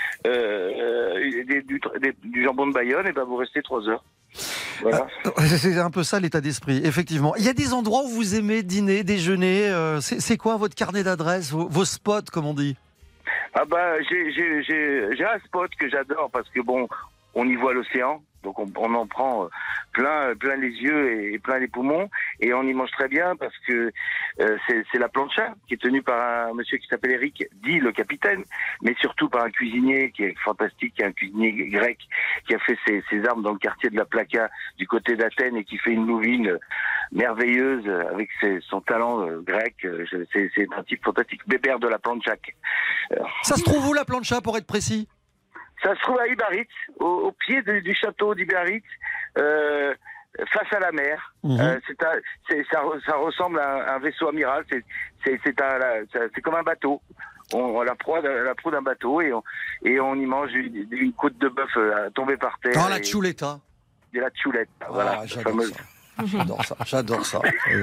du jambon de Bayonne, et ben vous restez 3 heures. Voilà. C'est un peu ça l'état d'esprit, effectivement. Il y a des endroits où vous aimez dîner, déjeuner. C'est quoi votre carnet d'adresses, vos spots, comme on dit? Ah bah, j'ai un spot que j'adore parce que bon, on y voit l'océan. Donc on en prend plein les yeux et plein les poumons et on y mange très bien parce que c'est la plancha qui est tenue par un monsieur qui s'appelle Eric, dit le capitaine, mais surtout par un cuisinier qui est fantastique, un cuisinier grec qui a fait ses armes dans le quartier de la Plaka du côté d'Athènes et qui fait une nouvine merveilleuse avec son talent grec. C'est un type fantastique, Bébert de la plancha. Ça se trouve où la plancha pour être précis? Ça se trouve à Ibaritz, au pied du château d'Ibaritz, face à la mer. Ça ressemble à un vaisseau amiral. C'est comme un bateau. La proue d'un bateau et on y mange une côte de bœuf tombée par terre. Dans la ciuletta. De la ciuletta, voilà. J'adore ça.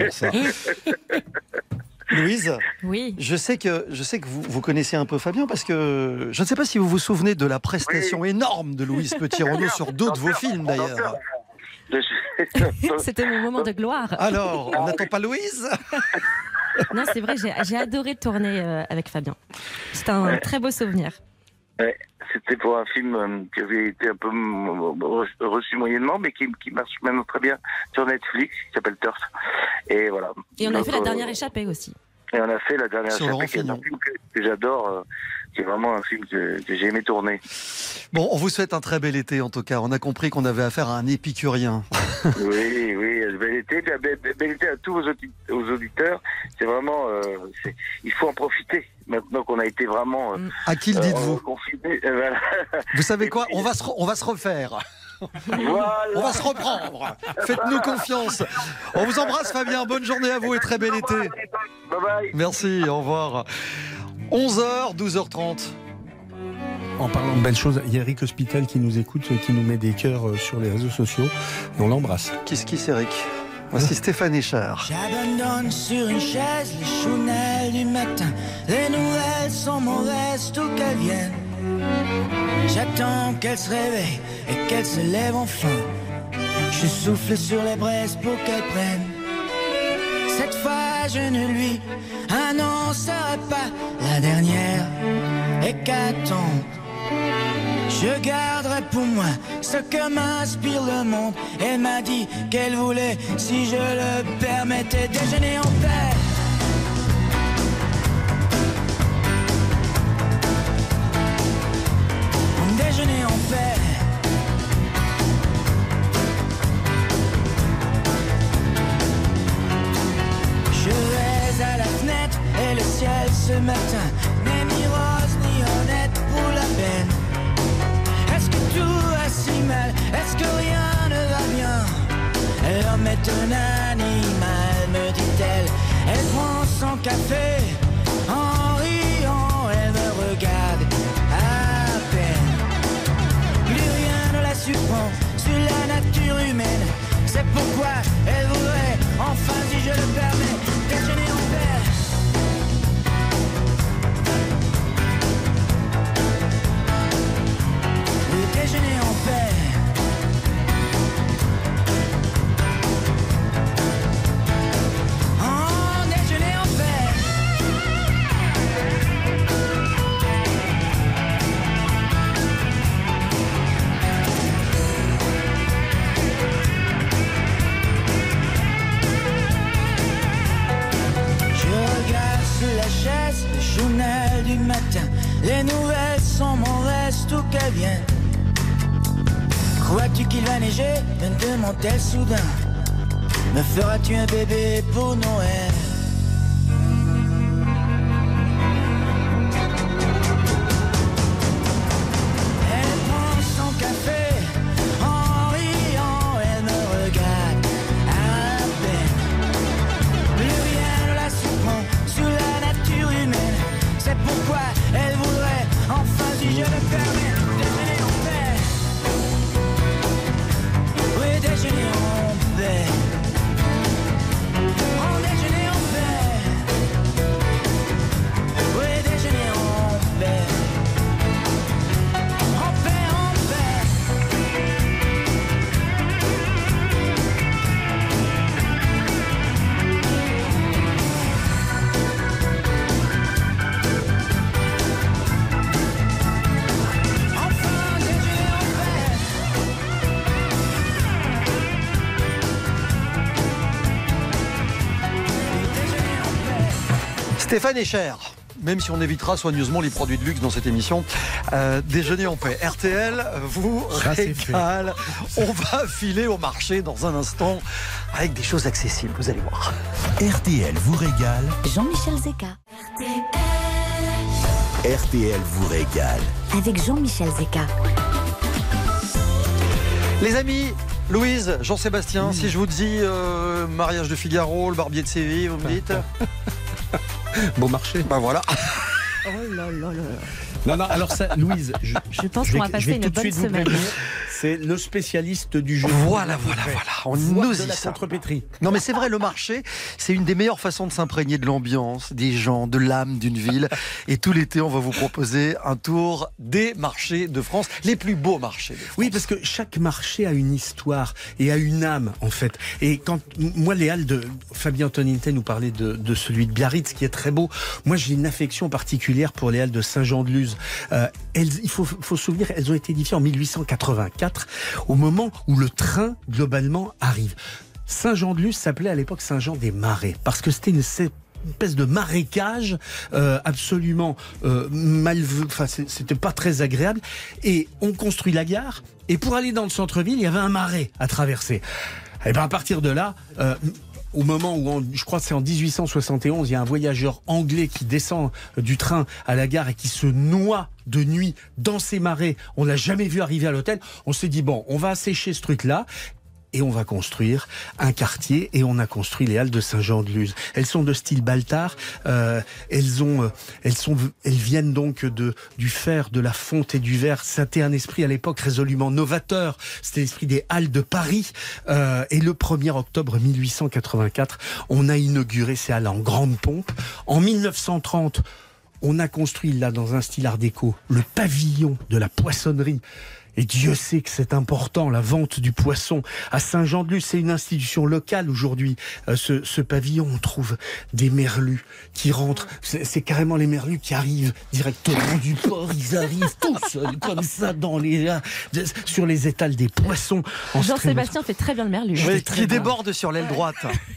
Louise, oui. Je sais que vous connaissez un peu Fabien parce que je ne sais pas si vous vous souvenez de la prestation énorme de Louise Petit-Renaud sur d'autres de vos films d'ailleurs. C'était mon moment de gloire. Alors, on n'attend pas Louise? Non, c'est vrai, j'ai adoré tourner avec Fabien. C'était un très beau souvenir. Ouais, c'était pour un film qui avait été un peu reçu moyennement, mais qui marche maintenant très bien sur Netflix, qui s'appelle Turf. Et voilà. Et on a fait La Dernière Échappée aussi. Et on a fait La Dernière Échappée, qui est un film que j'adore, qui est vraiment un film que j'ai aimé tourner. Bon, on vous souhaite un très bel été en tout cas. On a compris qu'on avait affaire à un épicurien. Oui, bel été. Bel été à tous vos auditeurs. C'est vraiment, il faut en profiter. Maintenant qu'on a été vraiment à qui le dites-vous confinés, voilà. Vous savez quoi, on va se refaire. Voilà. On va se reprendre. Faites-nous confiance. On vous embrasse Fabien. Bonne journée à vous et très bel été. Bye bye. Merci, au revoir. 11h, 12h30. En parlant de belles choses, il y a Eric Hospital qui nous écoute, qui nous met des cœurs sur les réseaux sociaux. Et on l'embrasse. Qui c'est Eric? Voici Stéphane Echard. J'abandonne sur une chaise les chounelles du matin. Les nouvelles sont mauvaises, tout qu'elles viennent. J'attends qu'elle se réveille et qu'elle se lève enfin. Je souffle sur les braises pour qu'elle prenne. Cette fois je ne lui annoncerai pas la dernière hécatombe. Je garderai pour moi ce que m'inspire le monde. Elle m'a dit qu'elle voulait, si je le permettais, déjeuner en paix. Déjeuner en paix. Je vais à la fenêtre et le ciel ce matin n'est ni rose ni honnête pour la peine. Est-ce que tout va si mal? Est-ce que rien ne va bien? L'homme est un animal, me dit-elle. Elle prend son café en riant, elle me regarde à peine. Plus rien ne la surprend sur la nature humaine. C'est pourquoi elle voudrait, enfin si je le permets, déjeuner en paix. Oui, déjeuner en paix. Oh, déjeuner en paix. La chaise, le journal du matin. Les nouvelles sont mauvaises, tout qu'elles viennent. Crois-tu qu'il va neiger? Me demande-t-elle soudain. Me feras-tu un bébé pour Noël? Elle prend son café en riant, elle me regarde à peine. Plus rien ne la surprend sous la nature humaine. C'est pourquoi elle voudrait, enfin si je le permets, déjeuner en paix. Oui, déjeuner en paix. Oh, déjeuner en paix. Oui, déjeuner en paix. En paix, en paix. Stéphane Echer, même si on évitera soigneusement les produits de luxe dans cette émission. Déjeuner en paix. RTL vous régale. On va filer au marché dans un instant avec des choses accessibles, vous allez voir. RTL vous régale. Jean-Michel Zeka. RTL vous régale. Avec Jean-Michel Zeka. Les amis, Louise, Jean-Sébastien, si je vous dis mariage de Figaro, le barbier de Séville, vous me dites Bon marché. Ben voilà. Oh là là là. Non, non, alors ça, Louise, je pense qu'on va passer une bonne semaine. C'est le spécialiste du jeu. Voilà. On nous de dit la ça. contrepétrie. Non mais c'est vrai, le marché, c'est une des meilleures façons de s'imprégner de l'ambiance, des gens, de l'âme d'une ville. Et tout l'été, on va vous proposer un tour des marchés de France, les plus beaux marchés de France. Oui, parce que chaque marché a une histoire et a une âme, en fait. Et quand moi, les halles de Fabien Antoninté nous parlait de celui de Biarritz, qui est très beau. Moi, j'ai une affection particulière pour les halles de Saint-Jean-de-Luz. Il faut se souvenir, elles ont été édifiées en 1884, au moment où le train, globalement, arrive. Saint-Jean-de-Luz s'appelait à l'époque Saint-Jean-des-Marais, parce que c'était une espèce de marécage absolument enfin c'était pas très agréable, et on construit la gare, et pour aller dans le centre-ville, il y avait un marais à traverser. Et bien à partir de là, au moment où, je crois que c'est en 1871, il y a un voyageur anglais qui descend du train à la gare et qui se noie de nuit dans ces marais. On l'a jamais vu arriver à l'hôtel. On s'est dit, bon, on va assécher ce truc-là. Et on va construire un quartier, et on a construit les halles de Saint-Jean-de-Luz. Elles sont de style Baltard. Elles viennent donc du fer, de la fonte et du verre. C'était un esprit à l'époque résolument novateur. C'était l'esprit des halles de Paris. Et le 1er octobre 1884, on a inauguré ces halles en grande pompe. En 1930, on a construit là, dans un style art déco, le pavillon de la poissonnerie. Et Dieu sait que c'est important, la vente du poisson. À Saint-Jean-de-Luz, c'est une institution locale aujourd'hui. Ce pavillon, on trouve des merlus qui rentrent. C'est carrément les merlus qui arrivent directement du port. Ils arrivent tous comme ça sur les étals des poissons. Jean-Sébastien fait très bien le merlu. Qui déborde sur l'aile droite.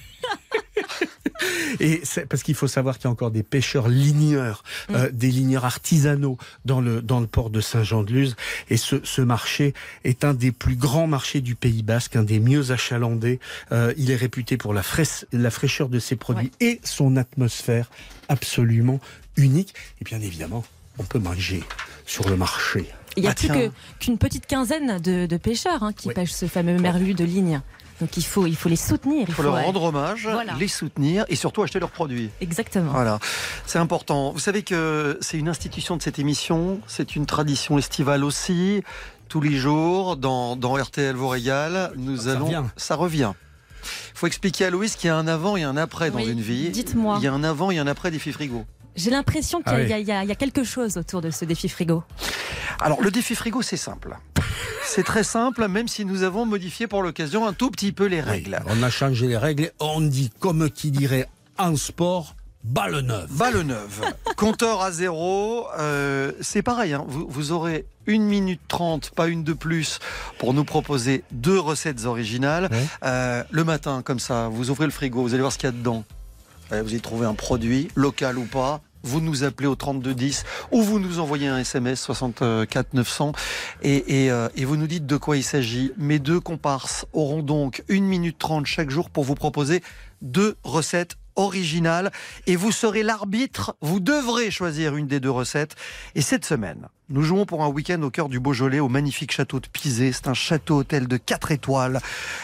Et c'est parce qu'il faut savoir qu'il y a encore des pêcheurs ligneurs, des ligneurs artisanaux dans le port de Saint-Jean-de-Luz. Et ce marché est un des plus grands marchés du Pays Basque, un des mieux achalandés. Il est réputé pour la fraîcheur de ses produits et son atmosphère absolument unique. Et bien évidemment, on peut manger sur le marché. Il n'y a plus qu'une petite quinzaine de pêcheurs qui pêchent ce fameux merlu de ligne. Donc il faut les soutenir. Il faut leur rendre hommage, les soutenir et surtout acheter leurs produits. Exactement. Voilà, c'est important. Vous savez que c'est une institution de cette émission, c'est une tradition estivale aussi. Tous les jours, dans RTL vous régale, ça revient. Il faut expliquer à Louise qu'il y a un avant et un après dans une vie. Dites-moi. Il y a un avant et un après défi frigo. J'ai l'impression qu'il y a quelque chose autour de ce défi frigo. Alors, le défi frigo, c'est simple. C'est très simple, même si nous avons modifié pour l'occasion un tout petit peu les règles. On a changé les règles. On dit, comme qui dirait en sport, balle neuve. Balle neuve. Compteur à 0. C'est pareil. Vous aurez 1 minute 30, pas une de plus, pour nous proposer 2 recettes originales. Le matin, comme ça, vous ouvrez le frigo, vous allez voir ce qu'il y a dedans. Vous allez trouver un produit, local ou pas. Vous nous appelez au 3210 ou vous nous envoyez un SMS 64 900 et vous nous dites de quoi il s'agit. Mes 2 comparses auront donc 1 minute 30 chaque jour pour vous proposer 2 recettes originales et vous serez l'arbitre. Vous devrez choisir une des 2 recettes. Et cette semaine, nous jouons pour un week-end au cœur du Beaujolais au magnifique château de Pizé. C'est un château-hôtel de 4 étoiles,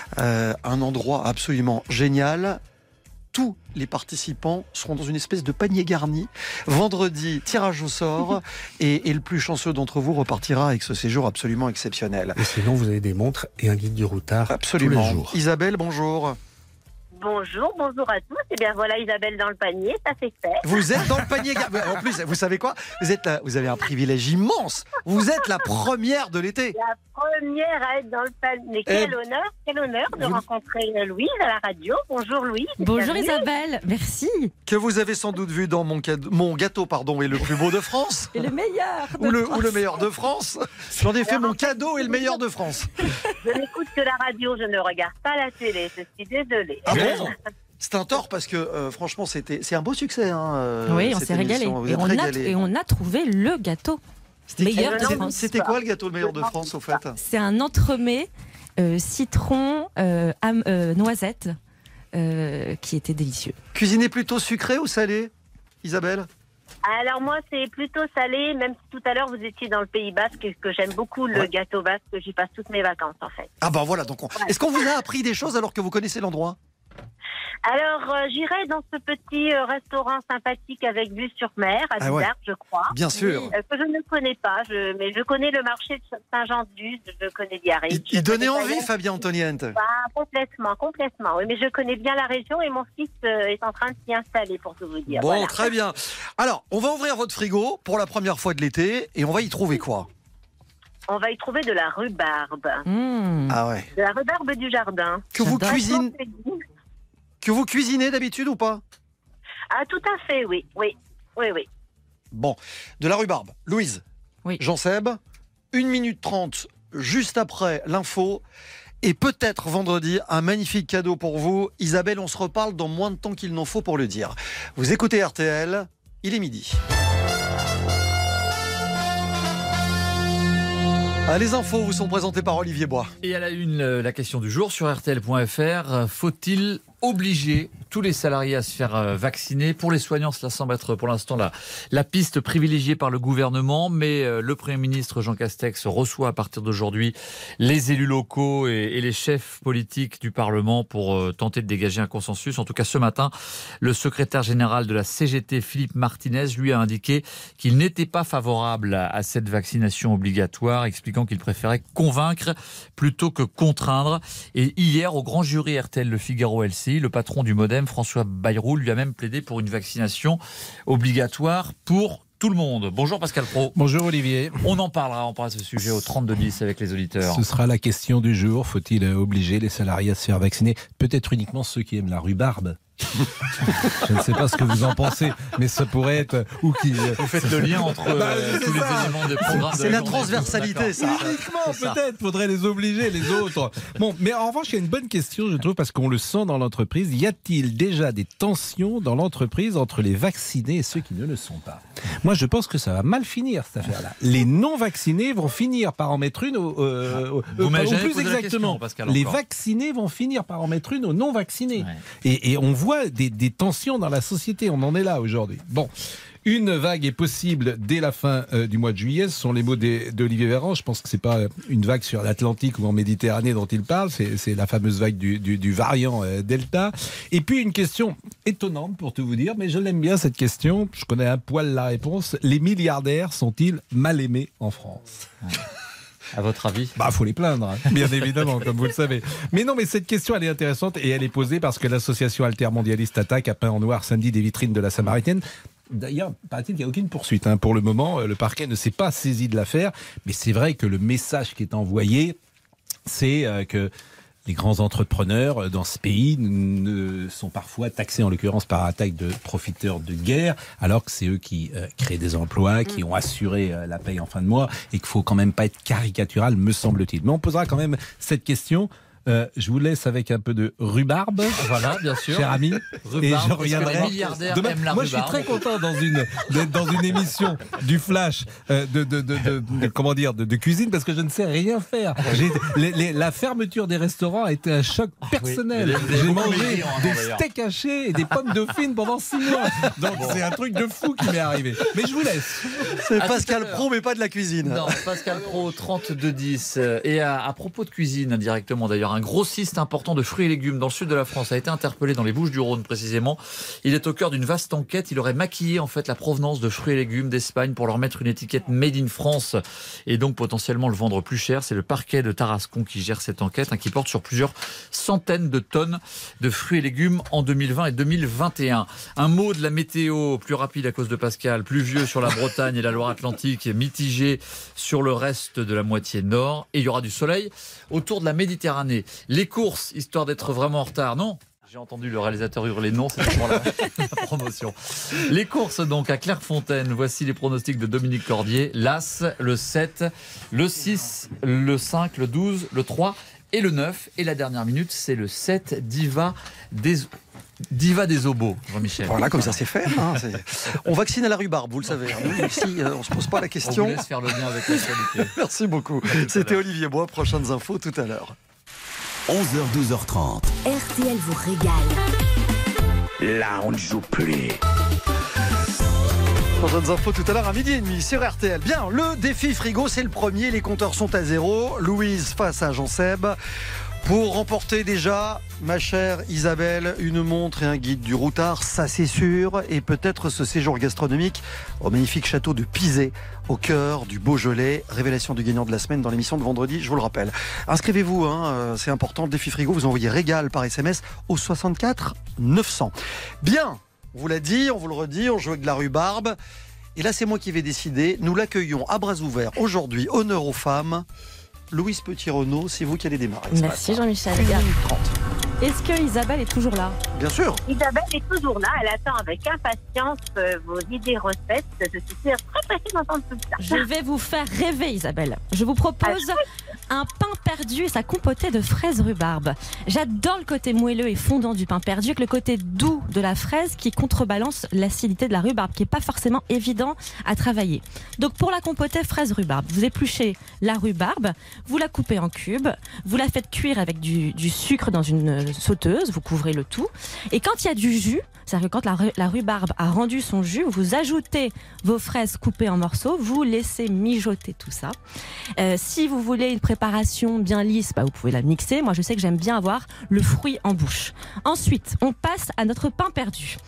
un endroit absolument génial. Tous les participants seront dans une espèce de panier garni. Vendredi, tirage au sort et le plus chanceux d'entre vous repartira avec ce séjour absolument exceptionnel. Et sinon, vous avez des montres et un guide du routard absolument. Tous les jours. Isabelle, bonjour. Bonjour à tous. Et bien voilà Isabelle dans le panier, ça c'est fait. Vous êtes dans le panier. En plus, vous savez quoi ? Vous avez un privilège immense. Vous êtes la première de l'été. La première à être dans le panier. Quel honneur de rencontrer Louise à la radio. Bonjour Louise. Bonjour Isabelle, merci. Que vous avez sans doute vu dans mon gâteau, est le plus beau de France. Et le meilleur ou le meilleur de France. J'en ai fait mon cadeau et le meilleur de France. Je n'écoute que la radio, je ne regarde pas la télé. Je suis désolée. Ah bon ? C'est un tort parce que franchement c'est un beau succès. Oui, on s'est régalé. Et on a trouvé le gâteau meilleur de France. C'était quoi le gâteau le meilleur de France au fait ? C'est un entremets citron noisette qui était délicieux. Cuisiné plutôt sucré ou salé, Isabelle ? Alors moi c'est plutôt salé, même si tout à l'heure vous étiez dans le Pays Basque, que j'aime beaucoup le gâteau basque, que j'y passe toutes mes vacances en fait. Ah ben voilà, donc est-ce qu'on vous a appris des choses alors que vous connaissez l'endroit ? Alors, j'irai dans ce petit restaurant sympathique avec vue sur mer, à Bizarre, je crois. Bien sûr. Que je ne connais pas, mais je connais le marché de Saint-Jean-de-Luz, je connais Biarritz. Il donnait envie, Fabien Antoniente. Complètement. Oui, mais je connais bien la région et mon fils est en train de s'y installer, pour tout vous dire. Bon, voilà. Très bien. Alors, on va ouvrir votre frigo pour la première fois de l'été et on va y trouver quoi ? On va y trouver de la rhubarbe. Ah ouais. De la rhubarbe du jardin. Que vous cuisinez d'habitude ou pas ? Ah, tout à fait, oui. Bon, de la rhubarbe. Louise, Jean-Seb, 1 minute 30, juste après l'info. Et peut-être vendredi, un magnifique cadeau pour vous. Isabelle, on se reparle dans moins de temps qu'il n'en faut pour le dire. Vous écoutez RTL, il est midi. Les infos vous sont présentées par Olivier Bois. Et à la une, la question du jour sur RTL.fr. Faut-il obliger tous les salariés à se faire vacciner? Pour les soignants, cela semble être pour l'instant la piste privilégiée par le gouvernement. Mais le Premier ministre Jean Castex reçoit à partir d'aujourd'hui les élus locaux et les chefs politiques du Parlement pour tenter de dégager un consensus. En tout cas, ce matin, le secrétaire général de la CGT, Philippe Martinez, lui a indiqué qu'il n'était pas favorable à cette vaccination obligatoire, expliquant qu'il préférait convaincre plutôt que contraindre. Et hier, au grand jury RTL Le Figaro LCI, le patron du MoDem, François Bayrou, lui a même plaidé pour une vaccination obligatoire pour tout le monde. Bonjour Pascal Praud. Bonjour Olivier. On en parlera, on parlera de ce sujet au 32-10 avec les auditeurs. Ce sera la question du jour. Faut-il obliger les salariés à se faire vacciner? Peut-être uniquement ceux qui aiment la rhubarbe. Je ne sais pas ce que vous en pensez, mais ça pourrait être ou qui. Vous faites le lien entre tous les éléments de programme. C'est la transversalité, ça. Uniquement, peut-être, faudrait les obliger, les autres. Bon, mais en revanche, il y a une bonne question, je trouve, parce qu'on le sent dans l'entreprise. Y a-t-il déjà des tensions dans l'entreprise entre les vaccinés et ceux qui ne le sont pas? Moi, je pense que ça va mal finir, cette affaire-là. Les non-vaccinés vont finir par en mettre une au plus exactement. Question, les vaccinés vont finir par en mettre une aux non-vaccinés. Ouais. Et on voit des tensions dans la société. On en est là aujourd'hui. Bon. Une vague est possible dès la fin du mois de juillet. Ce sont les mots d'Olivier Véran. Je pense que c'est pas une vague sur l'Atlantique ou en Méditerranée dont il parle. C'est la fameuse vague du variant Delta. Et puis une question étonnante pour tout vous dire, mais je l'aime bien cette question. Je connais un poil la réponse. Les milliardaires sont-ils mal aimés en France? À votre avis? Faut les plaindre, hein, bien évidemment, comme vous le savez. Mais non, mais cette question, elle est intéressante et elle est posée parce que l'association altermondialiste Attaque a peint en noir samedi des vitrines de la Samaritaine. D'ailleurs, paraît-il qu'il n'y a aucune poursuite. Hein. Pour le moment, le parquet ne s'est pas saisi de l'affaire. Mais c'est vrai que le message qui est envoyé, c'est que les grands entrepreneurs dans ce pays sont parfois taxés, en l'occurrence par Attaque, de profiteurs de guerre, alors que c'est eux qui créent des emplois, qui ont assuré la paye en fin de mois, et qu'il ne faut quand même pas être caricatural, me semble-t-il. Mais on posera quand même cette question. Je vous laisse avec un peu de rhubarbe. Voilà, bien sûr. Cher ami. Rhubarbe, et je reviendrai. Les milliardaires aiment la Moi, rhubarbe. je suis très content d'être dans une émission du Flash de cuisine parce que je ne sais rien faire. La fermeture des restaurants a été un choc personnel. Oui, j'ai mangé des steaks hachés et des pommes dauphines pendant 6 mois. Donc c'est un truc de fou qui m'est arrivé. Mais je vous laisse. C'est Pascal Praud, mais pas de la cuisine. Non, Pascal Praud, 32-10. Et à propos de cuisine, directement d'ailleurs, un grossiste important de fruits et légumes dans le sud de la France a été interpellé dans les Bouches-du-Rhône précisément. Il est au cœur d'une vaste enquête. Il aurait maquillé en fait la provenance de fruits et légumes d'Espagne pour leur mettre une étiquette Made in France et donc potentiellement le vendre plus cher. C'est le parquet de Tarascon qui gère cette enquête, qui porte sur plusieurs centaines de tonnes de fruits et légumes en 2020 et 2021. Un mot de la météo, plus rapide à cause de Pascal, pluvieux sur la Bretagne et la Loire-Atlantique, mitigé sur le reste de la moitié nord, et il y aura du soleil autour de la Méditerranée. Les courses, histoire d'être vraiment en retard, non? J'ai entendu le réalisateur hurler non, c'est pour la promotion. Les courses donc à Clairefontaine, voici les pronostics de Dominique Cordier. L'As, le 7, le 6, le 5, le 12, le 3 et le 9. Et la dernière minute, c'est le 7, Diva des Obos, Jean-Michel. Voilà, comme ça c'est fait. Hein, on vaccine à la rhubarbe, vous le savez. Nous, ici, on ne se pose pas la question. On vous laisse faire le lien avec l'actualité. Merci beaucoup. C'était Olivier Bois. Prochaines infos tout à l'heure. 11h, 12h30. RTL vous régale. Là, on ne joue plus. Prochaines infos tout à l'heure à 12h30 sur RTL. Bien, le défi frigo, c'est le premier. Les compteurs sont à 0. Louise face à Jean-Seb. Pour remporter déjà, ma chère Isabelle, une montre et un guide du routard, ça c'est sûr, et peut-être ce séjour gastronomique au magnifique château de Pizé, au cœur du Beaujolais. Révélation du gagnant de la semaine dans l'émission de vendredi, je vous le rappelle. Inscrivez-vous, c'est important, le défi frigo, vous envoyez régal par SMS au 64 900. Bien, on vous l'a dit, on vous le redit, on joue avec de la rhubarbe. Et là c'est moi qui vais décider, nous l'accueillons à bras ouverts aujourd'hui, honneur aux femmes. Louise Petit-Renaud, c'est vous qui allez démarrer. Merci Jean-Michel. 1 minute 30. Est-ce que Isabelle est toujours là? Bien sûr. Isabelle est toujours là. Elle attend avec impatience vos idées recettes. Je suis très pressée d'entendre tout ça. Je vais vous faire rêver, Isabelle. Je vous propose un pain perdu et sa compotée de fraises rhubarbe. J'adore le côté moelleux et fondant du pain perdu avec le côté doux de la fraise qui contrebalance l'acidité de la rhubarbe, qui n'est pas forcément évident à travailler. Donc pour la compotée fraise rhubarbe, vous épluchez la rhubarbe, vous la coupez en cubes, vous la faites cuire avec du sucre dans une sauteuse, vous couvrez le tout. Et quand il y a du jus, c'est-à-dire que quand la rhubarbe a rendu son jus, vous ajoutez vos fraises coupées en morceaux, vous laissez mijoter tout ça. Si vous voulez une préparation bien lisse, vous pouvez la mixer. Moi, je sais que j'aime bien avoir le fruit en bouche. Ensuite, on passe à notre pain perdu.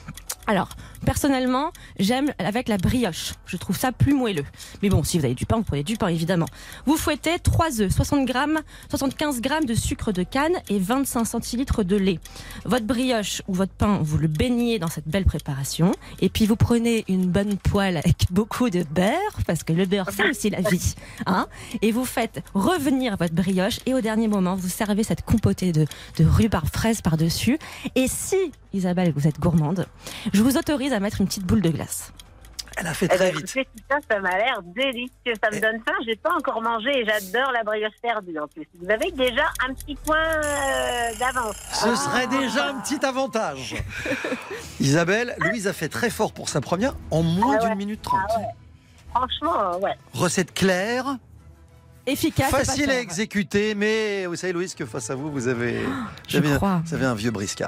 Alors, personnellement, j'aime avec la brioche. Je trouve ça plus moelleux. Mais bon, si vous avez du pain, vous prenez du pain, évidemment. Vous fouettez 3 œufs, 75 grammes de sucre de canne et 25 centilitres de lait. Votre brioche ou votre pain, vous le baignez dans cette belle préparation. Et puis, vous prenez une bonne poêle avec beaucoup de beurre, parce que le beurre, c'est aussi la vie. Hein, et vous faites revenir votre brioche. Et au dernier moment, vous servez cette compotée de rhubarbe fraise par-dessus. Et si, Isabelle, vous êtes gourmande, je vous autorise à mettre une petite boule de glace. Elle a fait très vite. Écoutez, ça m'a l'air délicieux. Ça me donne faim. J'ai pas encore mangé et j'adore la brioche perdue en plus. Vous avez déjà un petit point d'avance. Ce serait déjà un petit avantage. Isabelle, Louise a fait très fort pour sa première en moins d'une minute 30. Franchement, ouais. Recette claire. Efficace. Facile à exécuter, mais vous savez, Louise, que face à vous, vous avez un vieux briscard.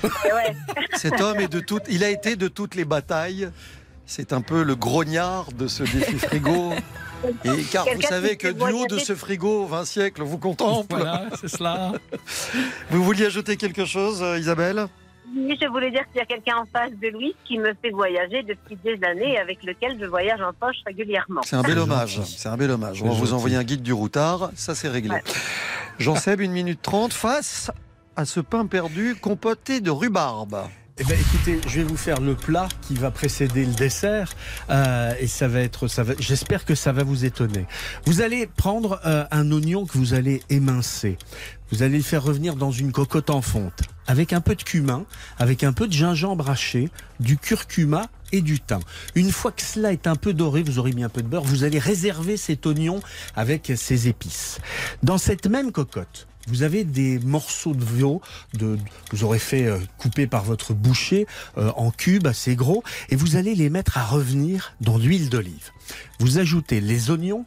Cet homme il a été de toutes les batailles. C'est un peu le grognard de ce défi frigo. Et car vous savez que du haut de ce frigo, 20 siècles vous contemple. Voilà, c'est cela. Vous vouliez ajouter quelque chose, Isabelle ? Oui, je voulais dire qu'il y a quelqu'un en face de Louise qui me fait voyager depuis des années et avec lequel je voyage en poche régulièrement. C'est un bel hommage. C'est un bel hommage. On va vous envoyer un guide du routard. Ça, c'est réglé. Ouais. Jean-Seb, 1 minute 30 face à ce pain perdu compoté de rhubarbe. Eh ben, écoutez, je vais vous faire le plat qui va précéder le dessert et j'espère que ça va vous étonner. Vous allez prendre un oignon que vous allez émincer. Vous allez le faire revenir dans une cocotte en fonte avec un peu de cumin, avec un peu de gingembre haché, du curcuma et du thym. Une fois que cela est un peu doré, vous aurez mis un peu de beurre, vous allez réserver cet oignon avec ses épices. Dans cette même cocotte, vous avez des morceaux de veau, vous aurez fait couper par votre boucher en cubes assez gros, et vous allez les mettre à revenir dans l'huile d'olive. Vous ajoutez les oignons,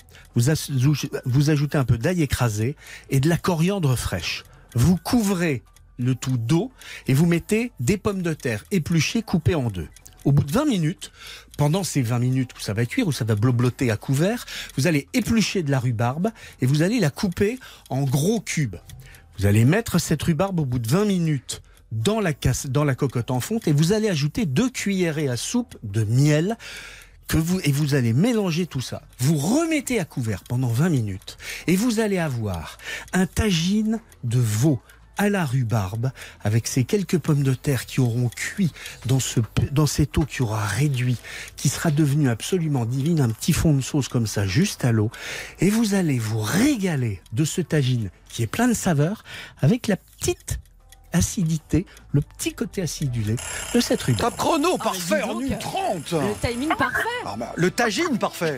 vous ajoutez un peu d'ail écrasé et de la coriandre fraîche. Vous couvrez le tout d'eau et vous mettez des pommes de terre épluchées coupées en 2. Au bout de 20 minutes, pendant ces 20 minutes où ça va cuire, où ça va blobloter à couvert, vous allez éplucher de la rhubarbe et vous allez la couper en gros cubes. Vous allez mettre cette rhubarbe au bout de 20 minutes dans la cocotte en fonte et vous allez ajouter 2 cuillerées à soupe de miel et vous allez mélanger tout ça. Vous remettez à couvert pendant 20 minutes et vous allez avoir un tagine de veau à la rhubarbe, avec ces quelques pommes de terre qui auront cuit dans cette eau qui aura réduit, qui sera devenue absolument divine, un petit fond de sauce comme ça, juste à l'eau. Et vous allez vous régaler de ce tagine qui est plein de saveurs, avec la petite acidité, le petit côté acidulé de cette rhubarbe. Top chrono, parfait, en 1h30. Le timing parfait. Le tagine parfait.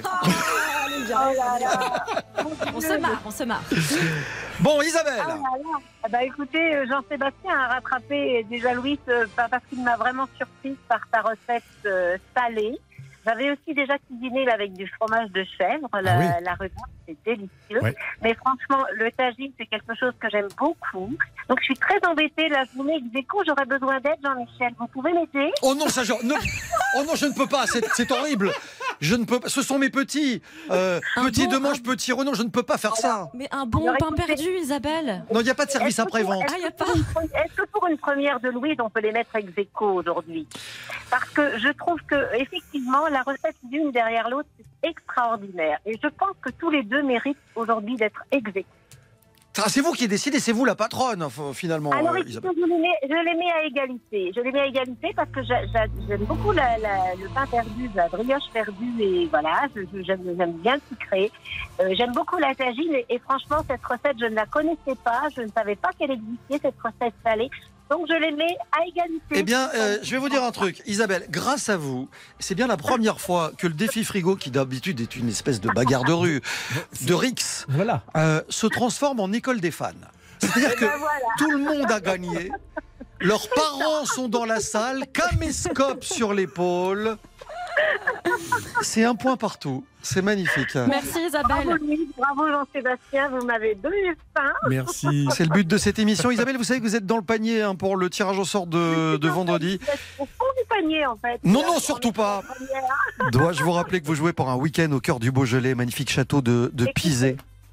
On se marre. Bon, Isabelle. Écoutez, Jean-Sébastien a rattrapé déjà Louise parce qu'il m'a vraiment surprise par sa recette salée. J'avais aussi déjà cuisiné avec du fromage de chèvre, la rhubarbe, c'est délicieux. Oui. Mais franchement, le tagine, c'est quelque chose que j'aime beaucoup. Donc je suis très embêtée, la journée ex-aequo, j'aurais besoin d'aide, Jean-Michel. Vous pouvez m'aider ? Oh non, oh non, je ne peux pas, c'est horrible. Je ne peux pas, ce sont mes petits. Petit Demange, petit Renaud, je ne peux pas faire ça. Mais un bon pain perdu, Isabelle. Non, il n'y a pas de service après-vente. Est-ce que pour une première de Louise, on peut les mettre ex-aequo aujourd'hui ? Parce que je trouve que, effectivement, la recette d'une derrière l'autre, c'est extraordinaire. Et je pense que tous les deux méritent aujourd'hui d'être ex-aequo. C'est vous qui décidez, c'est vous la patronne, finalement. Alors, Isabelle. je les mets à égalité. Je les mets à égalité parce que j'aime beaucoup le pain perdu, la brioche perdue, et voilà, j'aime bien le sucré. J'aime beaucoup la tagine, et franchement, cette recette, je ne la connaissais pas. Je ne savais pas qu'elle existait, cette recette salée. Donc, je les mets à égalité. Eh bien, je vais vous dire un truc. Isabelle, grâce à vous, c'est bien la première fois que le défi frigo, qui d'habitude est une espèce de bagarre de rue, de Rix, voilà. Se transforme en école des fans. C'est-à-dire que tout le monde a gagné. Leurs parents sont dans la salle, caméscope sur l'épaule. C'est un point partout. C'est magnifique. Merci Isabelle. Bravo Jean-Sébastien, vous m'avez donné faim. Merci. C'est le but de cette émission. Isabelle, vous savez que vous êtes dans le panier pour le tirage au sort de vendredi. Au fond du panier en fait. Non, surtout pas. Dois-je vous rappeler que vous jouez pour un week-end au cœur du Beaujolais, magnifique château de Pizet.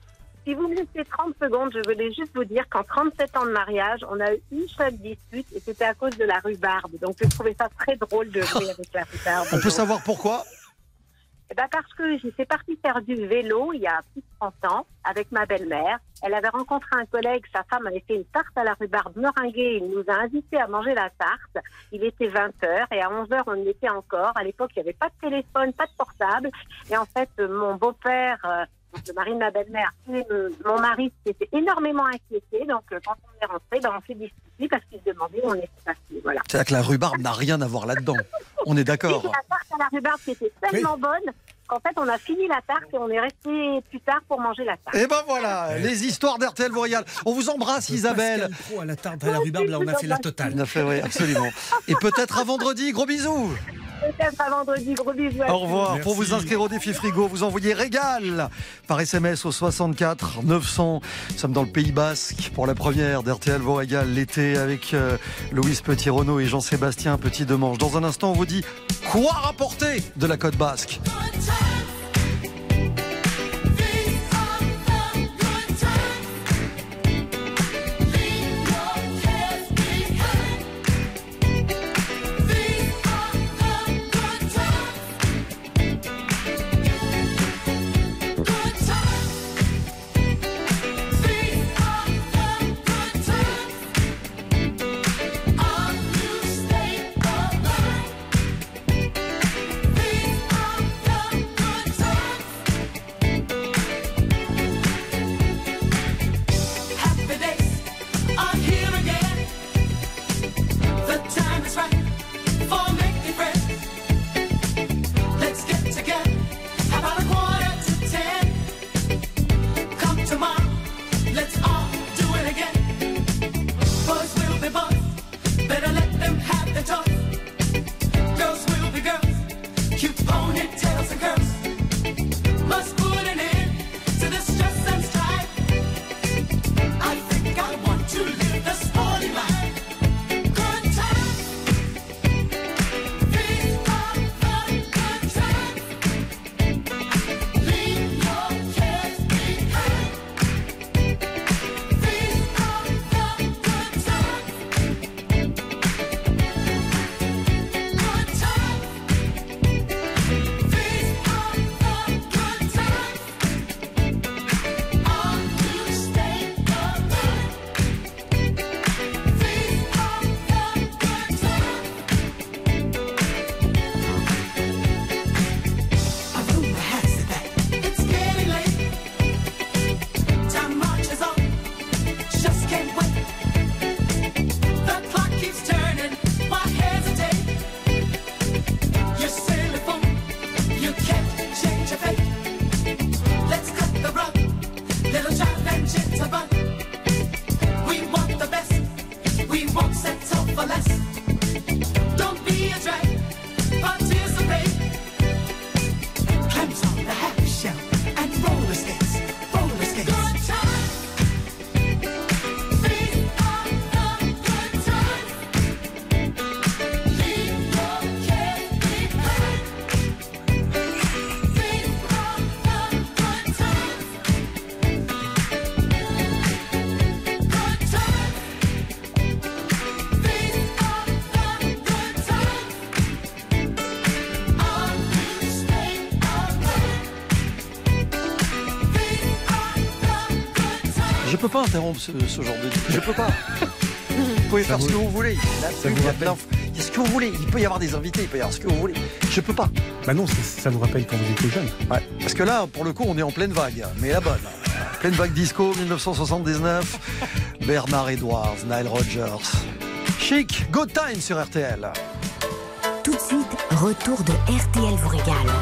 Si vous me laissez 30 secondes, je voulais juste vous dire qu'en 37 ans de mariage, on a eu une seule dispute et c'était à cause de la rhubarbe. Donc je trouvais ça très drôle de jouer avec la rhubarbe. On peut savoir pourquoi? Parce que j'étais partie faire du vélo il y a plus de 30 ans avec ma belle-mère. Elle avait rencontré un collègue, sa femme avait fait une tarte à la rhubarbe meringuée. Il nous a invités à manger la tarte. Il était 20h et à 11h on y était encore. À l'époque, il n'y avait pas de téléphone, pas de portable. Et en fait, mon beau-père, le mari de ma belle-mère, et mon mari s'était énormément inquiété. Donc quand on est rentré, on s'est disputé parce qu'il se demandait où on était passé. Voilà. C'est-à-dire que la rhubarbe n'a rien à voir là-dedans. On est d'accord. La tarte à la rhubarbe qui était tellement bonne qu'en fait on a fini la tarte et on est resté plus tard pour manger la tarte. Et ben voilà, les histoires d'RTL vous régalent. On vous embrasse, Isabelle. Pascal Praud à la tarte à la rhubarbe, là on a fait la totale. On a fait, oui, absolument. Et peut-être à vendredi, gros bisous. Peut-être à vendredi, gros bisous. Au revoir. Merci. Pour vous inscrire au défi frigo, vous envoyez Régal par SMS au 64 900. Nous sommes dans le Pays Basque pour la première d'RTL vous régale l'été avec Louise Petit-Renaud et Jean-Sébastien Petit-Demange. Dans un instant, on vous dit quoi rapporter de la côte basque. Je peux pas interrompre ce genre de... Je peux pas. Vous pouvez faire ce que vous voulez. Il y a ce que vous voulez. Il peut y avoir des invités, il peut y avoir ce que vous voulez. Je peux pas. Bah non, ça vous rappelle quand vous étiez jeune. Ouais. Parce que là, pour le coup, on est en pleine vague. Mais la bonne. Pleine vague disco, 1979. Bernard Edwards, Nile Rodgers. Chic, Good Time sur RTL. Tout de suite, retour de RTL vous régale.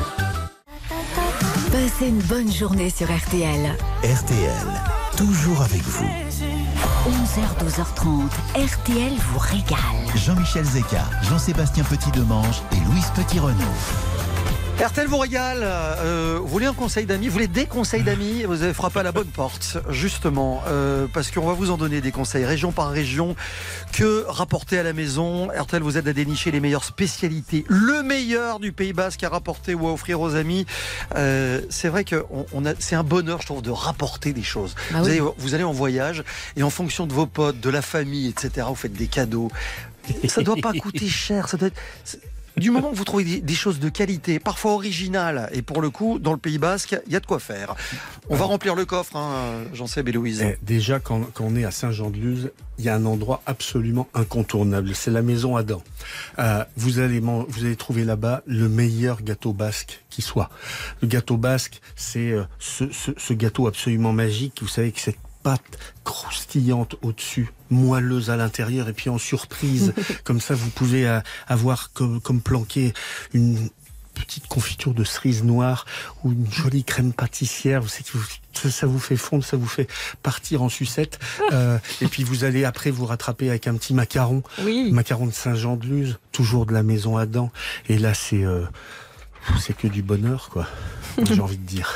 Passez une bonne journée sur RTL. RTL, toujours avec vous. 11h, 12h30, RTL vous régale. Jean-Michel Zeka, Jean-Sébastien Petit-Demange et Louise Petit-Renaud. RTL vous régale. Vous voulez un conseil d'amis? Vous voulez des conseils d'amis? Vous avez frappé à la bonne porte, justement, parce qu'on va vous en donner des conseils région par région. Que rapporter à la maison? RTL vous aide à dénicher les meilleures spécialités, le meilleur du Pays Basque à rapporter ou à offrir aux amis. C'est vrai que c'est un bonheur, je trouve, de rapporter des choses. Ah oui. Vous allez en voyage et en fonction de vos potes, de la famille, etc., vous faites des cadeaux. Ça doit pas coûter cher. Ça doit être... Du moment que vous trouvez des choses de qualité, parfois originales, et pour le coup, dans le Pays Basque, il y a de quoi faire. On va remplir le coffre, Jean-Seb et Louise. Déjà, quand on est à Saint-Jean-de-Luz, il y a un endroit absolument incontournable. C'est la Maison Adam. Vous allez trouver là-bas le meilleur gâteau basque qui soit. Le gâteau basque, c'est ce gâteau absolument magique. Vous savez que cette pâte croustillante au-dessus, moelleuse à l'intérieur, et puis en surprise, comme ça vous pouvez avoir comme planqué une petite confiture de cerise noire ou une jolie crème pâtissière. Vous savez que ça vous fait fondre, ça vous fait partir en sucette. Et puis vous allez après vous rattraper avec un petit macaron, macaron de Saint-Jean-de-Luz, toujours de la Maison Adam. Et là c'est que du bonheur, quoi. J'ai envie de dire.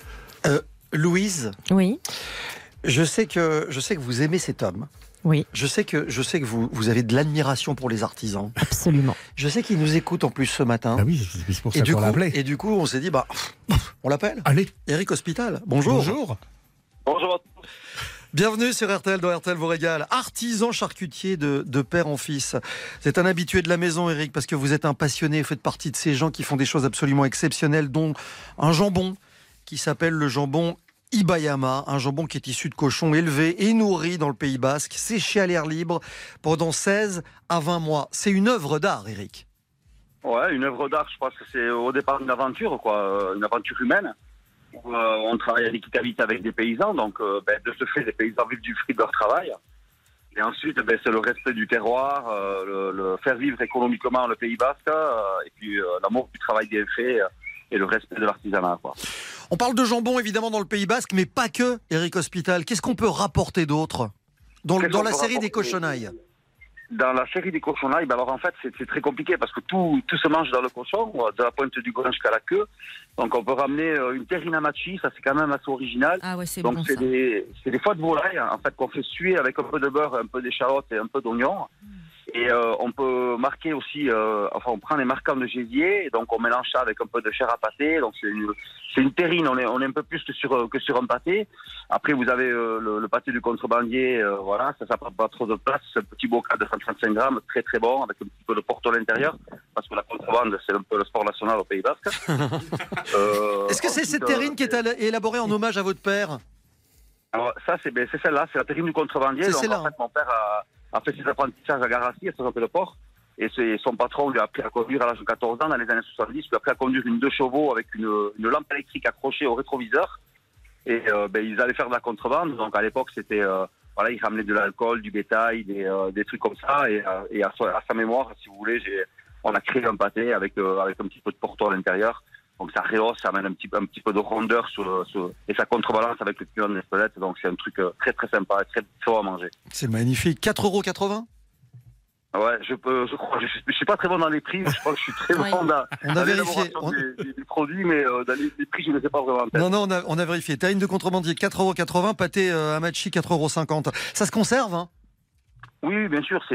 Louise. Oui. Je sais que vous aimez cet homme. Oui. Je sais que vous avez de l'admiration pour les artisans. Absolument. Je sais qu'il nous écoute en plus ce matin. Ah oui, c'est pour ça qu'on l'appelait. Et du coup, on s'est dit, on l'appelle. Allez. Eric Hospital. Bonjour. Bonjour. Bonjour. Bienvenue sur RTL, dans RTL vous régale. Artisan charcutier de père en fils. C'est un habitué de la maison, Eric, parce que vous êtes un passionné, vous faites partie de ces gens qui font des choses absolument exceptionnelles, dont un jambon qui s'appelle le jambon Ibayama, un jambon qui est issu de cochons élevés et nourris dans le Pays Basque, séché à l'air libre pendant 16 à 20 mois. C'est une œuvre d'art, Eric. Ouais, une œuvre d'art, je pense que c'est au départ une aventure, quoi, une aventure humaine. Où, on travaille à l'équitabité avec des paysans, donc de ce fait, les paysans vivent du fruit de leur travail. Et ensuite, c'est le respect du terroir, le faire vivre économiquement le Pays Basque, et puis l'amour du travail bien fait et le respect de l'artisanat, quoi. On parle de jambon évidemment dans le Pays Basque, mais pas que, Eric Hospital. Qu'est-ce qu'on peut rapporter d'autre dans la série des cochonailles? Dans la série des cochonailles, alors en fait c'est très compliqué parce que tout se mange dans le cochon, de la pointe du gouin jusqu'à la queue. Donc on peut ramener une terrina machi, ça c'est quand même assez original. Ah ouais, c'est donc bon, c'est des foies de volaille en fait qu'on fait suer avec un peu de beurre, un peu d'échalote et un peu d'oignon. Et on peut marquer aussi, on prend les marquants de gésier, et donc on mélange ça avec un peu de chair à pâté. Donc c'est une terrine, on est un peu plus que sur un pâté. Après vous avez le pâté du contrebandier, voilà, ça prend pas trop de place. C'est un petit bocal de 135 grammes, très très bon, avec un petit peu de porto à l'intérieur, parce que la contrebande c'est un peu le sport national au Pays Basque. Est-ce que c'est cette terrine qui est élaborée en hommage à votre père? Alors ça c'est celle-là, c'est la terrine du contrebandier. C'est donc celle-là, en fait mon père a fait ses apprentissages à Garassi, à Saint-Jean-Pied-le-Port. Et son patron lui a appris à conduire à l'âge de 14 ans, dans les années 70, lui a appris à conduire une 2 chevaux avec une lampe électrique accrochée au rétroviseur. Et ils allaient faire de la contrebande. Donc à l'époque, c'était ils ramenaient de l'alcool, du bétail, des trucs comme ça. Et à sa mémoire, si vous voulez, on a créé un pâté avec un petit peu de porto à l'intérieur. Donc ça rehausse, ça amène un petit peu de rondeur et ça contrebalance avec le piment de l'Espelette. Donc c'est un truc très très sympa, très chaud à manger. C'est magnifique. 4,80 €? Ouais, je crois. Je suis pas très bon dans les prix. Je crois que je suis très bon dans l'élaboration des produits, mais dans les prix, je ne sais pas vraiment. Non, on a vérifié. Terrine de contrebandier, 4,80 €. Pâté Amachi, 4,50 €. Ça se conserve, hein? Oui, bien sûr. C'est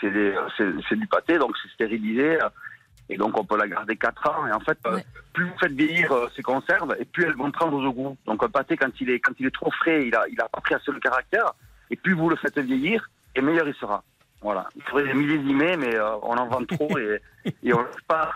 du pâté, donc c'est stérilisé. Et donc, on peut la garder 4 ans. Et en fait, plus vous faites vieillir ces conserves, et plus elles vont prendre au goût. Donc, un pâté, quand il est trop frais, il a pas pris assez le caractère. Et plus vous le faites vieillir, et meilleur il sera. Voilà. Il faudrait des millésimés, mais on en vend trop et on n'arrive pas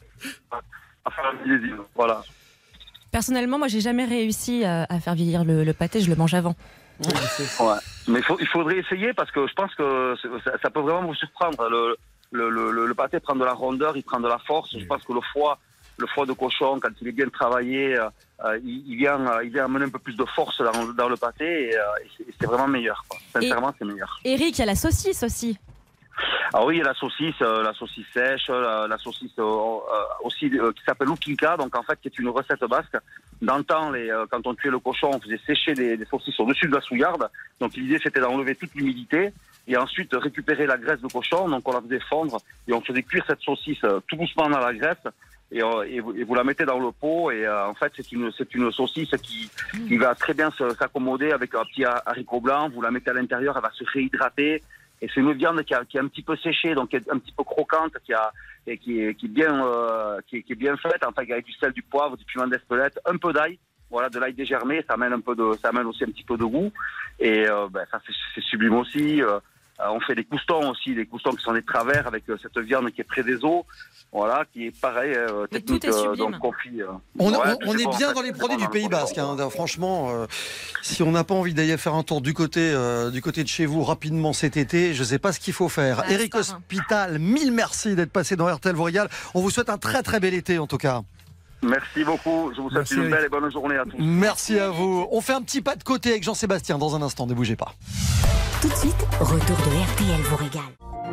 à faire un millésime. Voilà. Personnellement, moi, j'ai jamais réussi à faire vieillir le pâté. Je le mange avant. Ouais. Mais il faudrait essayer parce que je pense que ça peut vraiment vous surprendre. Le pâté prend de la rondeur, il prend de la force. Je pense que le foie de cochon, quand il est bien travaillé, il vient amener un peu plus de force dans le pâté et c'est vraiment meilleur, quoi. Sincèrement, c'est meilleur. Eric, il y a la saucisse aussi. Ah oui, il y a la saucisse sèche, la saucisse aussi qui s'appelle l'ukinka, donc en fait qui est une recette basque. Dans le temps, quand on tuait le cochon, on faisait sécher des saucisses au-dessus de la souillarde. Donc l'idée c'était d'enlever toute l'humidité et ensuite récupérer la graisse de cochon. Donc on la faisait fondre et on faisait cuire cette saucisse tout doucement dans la graisse. et vous la mettez dans le pot et en fait c'est une saucisse qui va très bien s'accommoder avec un petit haricot blanc. Vous la mettez à l'intérieur, elle va se réhydrater et c'est une viande qui est un petit peu séchée, donc qui est un petit peu croquante, qui est bien faite, enfin avec du sel, du poivre, du piment d'Espelette, un peu d'ail. Voilà, de l'ail dégermé, ça amène aussi un petit peu de goût et ça c'est sublime aussi. On fait des coustons aussi, des coustons qui sont des travers avec cette viande qui est près des os, voilà, qui est pareil, technique donc confit. On est bien dans les produits du Pays Basque, hein. Franchement, si on n'a pas envie d'aller faire un tour du côté de chez vous rapidement cet été, je ne sais pas ce qu'il faut faire. Eric Hospital, mille merci d'être passé dans RTL vous régale. On vous souhaite un très très bel été en tout cas. Merci beaucoup, je vous souhaite une belle et bonne journée à tous. Merci à vous. On fait un petit pas de côté avec Jean-Sébastien dans un instant, ne bougez pas. Tout de suite, retour de RTL vous régale.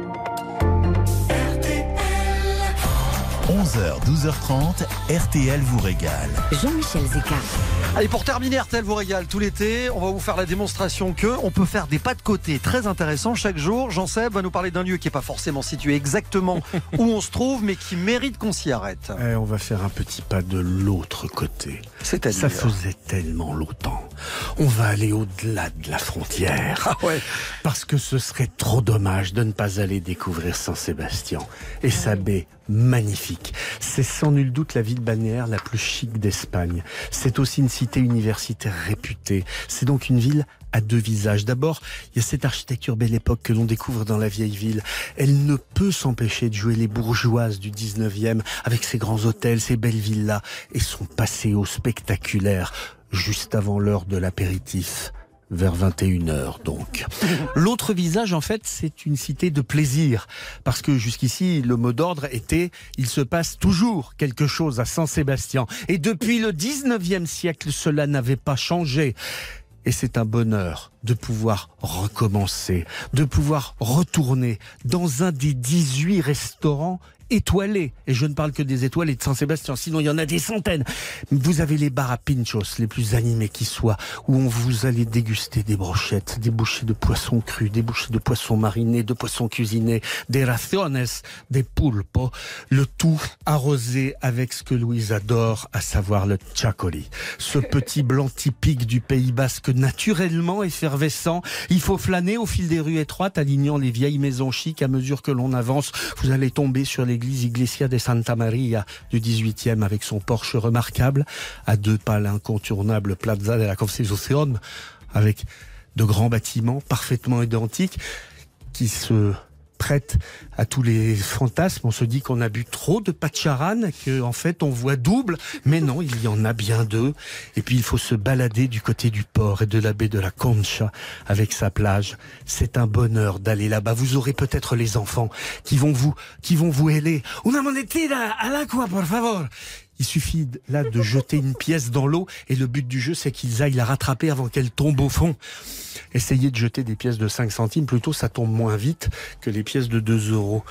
11h, 12h30, RTL vous régale. Jean-Michel Zeka. Allez, pour terminer, RTL vous régale tout l'été. On va vous faire la démonstration qu'on peut faire des pas de côté très intéressants chaque jour. Jean-Seb va nous parler d'un lieu qui n'est pas forcément situé exactement où on se trouve, mais qui mérite qu'on s'y arrête. On va faire un petit pas de l'autre côté. C'est-à-dire ? Ça faisait tellement longtemps. On va aller au-delà de la frontière. Ah ouais. Parce que ce serait trop dommage de ne pas aller découvrir Saint-Sébastien et sa baie magnifique. C'est sans nul doute la ville balnéaire la plus chic d'Espagne. C'est aussi une cité universitaire réputée. C'est donc une ville à deux visages. D'abord, il y a cette architecture belle époque que l'on découvre dans la vieille ville. Elle ne peut s'empêcher de jouer les bourgeoises du 19e avec ses grands hôtels, ses belles villas et son passéo spectaculaire juste avant l'heure de l'apéritif. Vers 21h donc. L'autre visage en fait c'est une cité de plaisir parce que jusqu'ici le mot d'ordre était il se passe toujours quelque chose à Saint-Sébastien et depuis le 19e siècle cela n'avait pas changé. Et c'est un bonheur de pouvoir recommencer, de pouvoir retourner dans un des 18 restaurants étoilés. Et je ne parle que des étoilés de Saint-Sébastien, sinon il y en a des centaines. Vous avez les bars à pinchos, les plus animés qui soient, où on vous allez déguster des brochettes, des bouchées de poisson cru, des bouchées de poisson mariné, de poisson cuisiné, des raciones, des pulpos, le tout arrosé avec ce que Louise adore, à savoir le txakoli. Ce petit blanc typique du Pays Basque, naturellement effervescent. Il faut flâner au fil des rues étroites, alignant les vieilles maisons chics. À mesure que l'on avance, vous allez tomber sur l'église Iglesia de Santa Maria du 18e avec son porche remarquable, à deux pas l'incontournable Plaza de la Constitución, avec de grands bâtiments parfaitement identiques qui se prêtent à tous les fantasmes. On se dit qu'on a bu trop de pacharán, qu'en fait on voit double, mais non, il y en a bien deux. Et puis il faut se balader du côté du port et de la baie de la Concha avec sa plage. C'est un bonheur d'aller là-bas. Vous aurez peut-être les enfants qui vont vous héler. Una monedita al agua, por favor. Il suffit là de jeter une pièce dans l'eau et le but du jeu c'est qu'ils aillent la rattraper avant qu'elle tombe au fond. Essayez de jeter des pièces de 5 centimes, plutôt ça tombe moins vite que les pièces de 2 euros.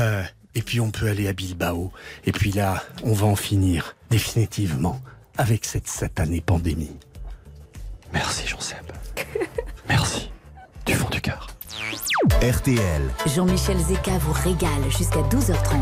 Et puis on peut aller à Bilbao. Et puis là, on va en finir définitivement avec cette satanée pandémie. Merci Jean-Seb. Merci. Du fond du cœur. RTL. Jean-Michel Zeka vous régale jusqu'à 12h30.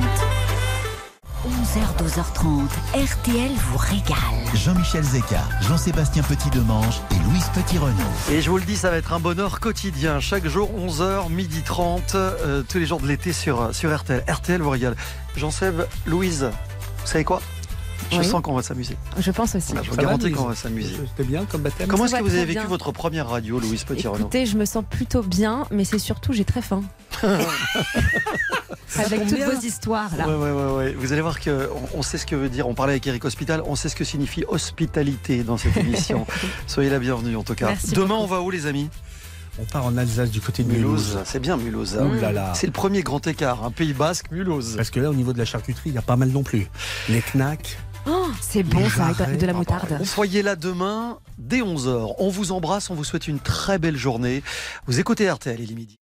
11h, 12h30, RTL vous régale. Jean-Michel Zeka, Jean-Sébastien Petit-Demange et Louise Petit-Renaud. Et je vous le dis, ça va être un bonheur quotidien. Chaque jour, 11h, 12h30, tous les jours de l'été sur RTL. RTL vous régale. Jean-Seb, Louise, vous savez quoi ? Je sens qu'on va s'amuser. Je pense aussi. Voilà, je vous garantis qu'on va s'amuser. C'était bien comme baptême. Comment est-ce que vous avez vécu votre première radio, Louise Petit-Renaud ? Écoutez, je me sens plutôt bien, mais c'est surtout, j'ai très faim. Avec toutes vos histoires là. Ouais. Vous allez voir qu'on sait ce que veut dire. On parlait avec Eric Hospital, on sait ce que signifie hospitalité dans cette émission. Soyez la bienvenue en tout cas. Merci Demain, beaucoup. on va où les amis ? On part en Alsace du côté de Mulhouse. C'est bien Mulhouse. Ouh là là. C'est le premier grand écart, un Pays Basque, Mulhouse. Parce que là, au niveau de la charcuterie, il y a pas mal non plus. Les knacks. Oh, c'est bon ça, avec de la moutarde. Soyez là demain dès 11h. On vous embrasse, on vous souhaite une très belle journée. Vous écoutez RTL, il est midi.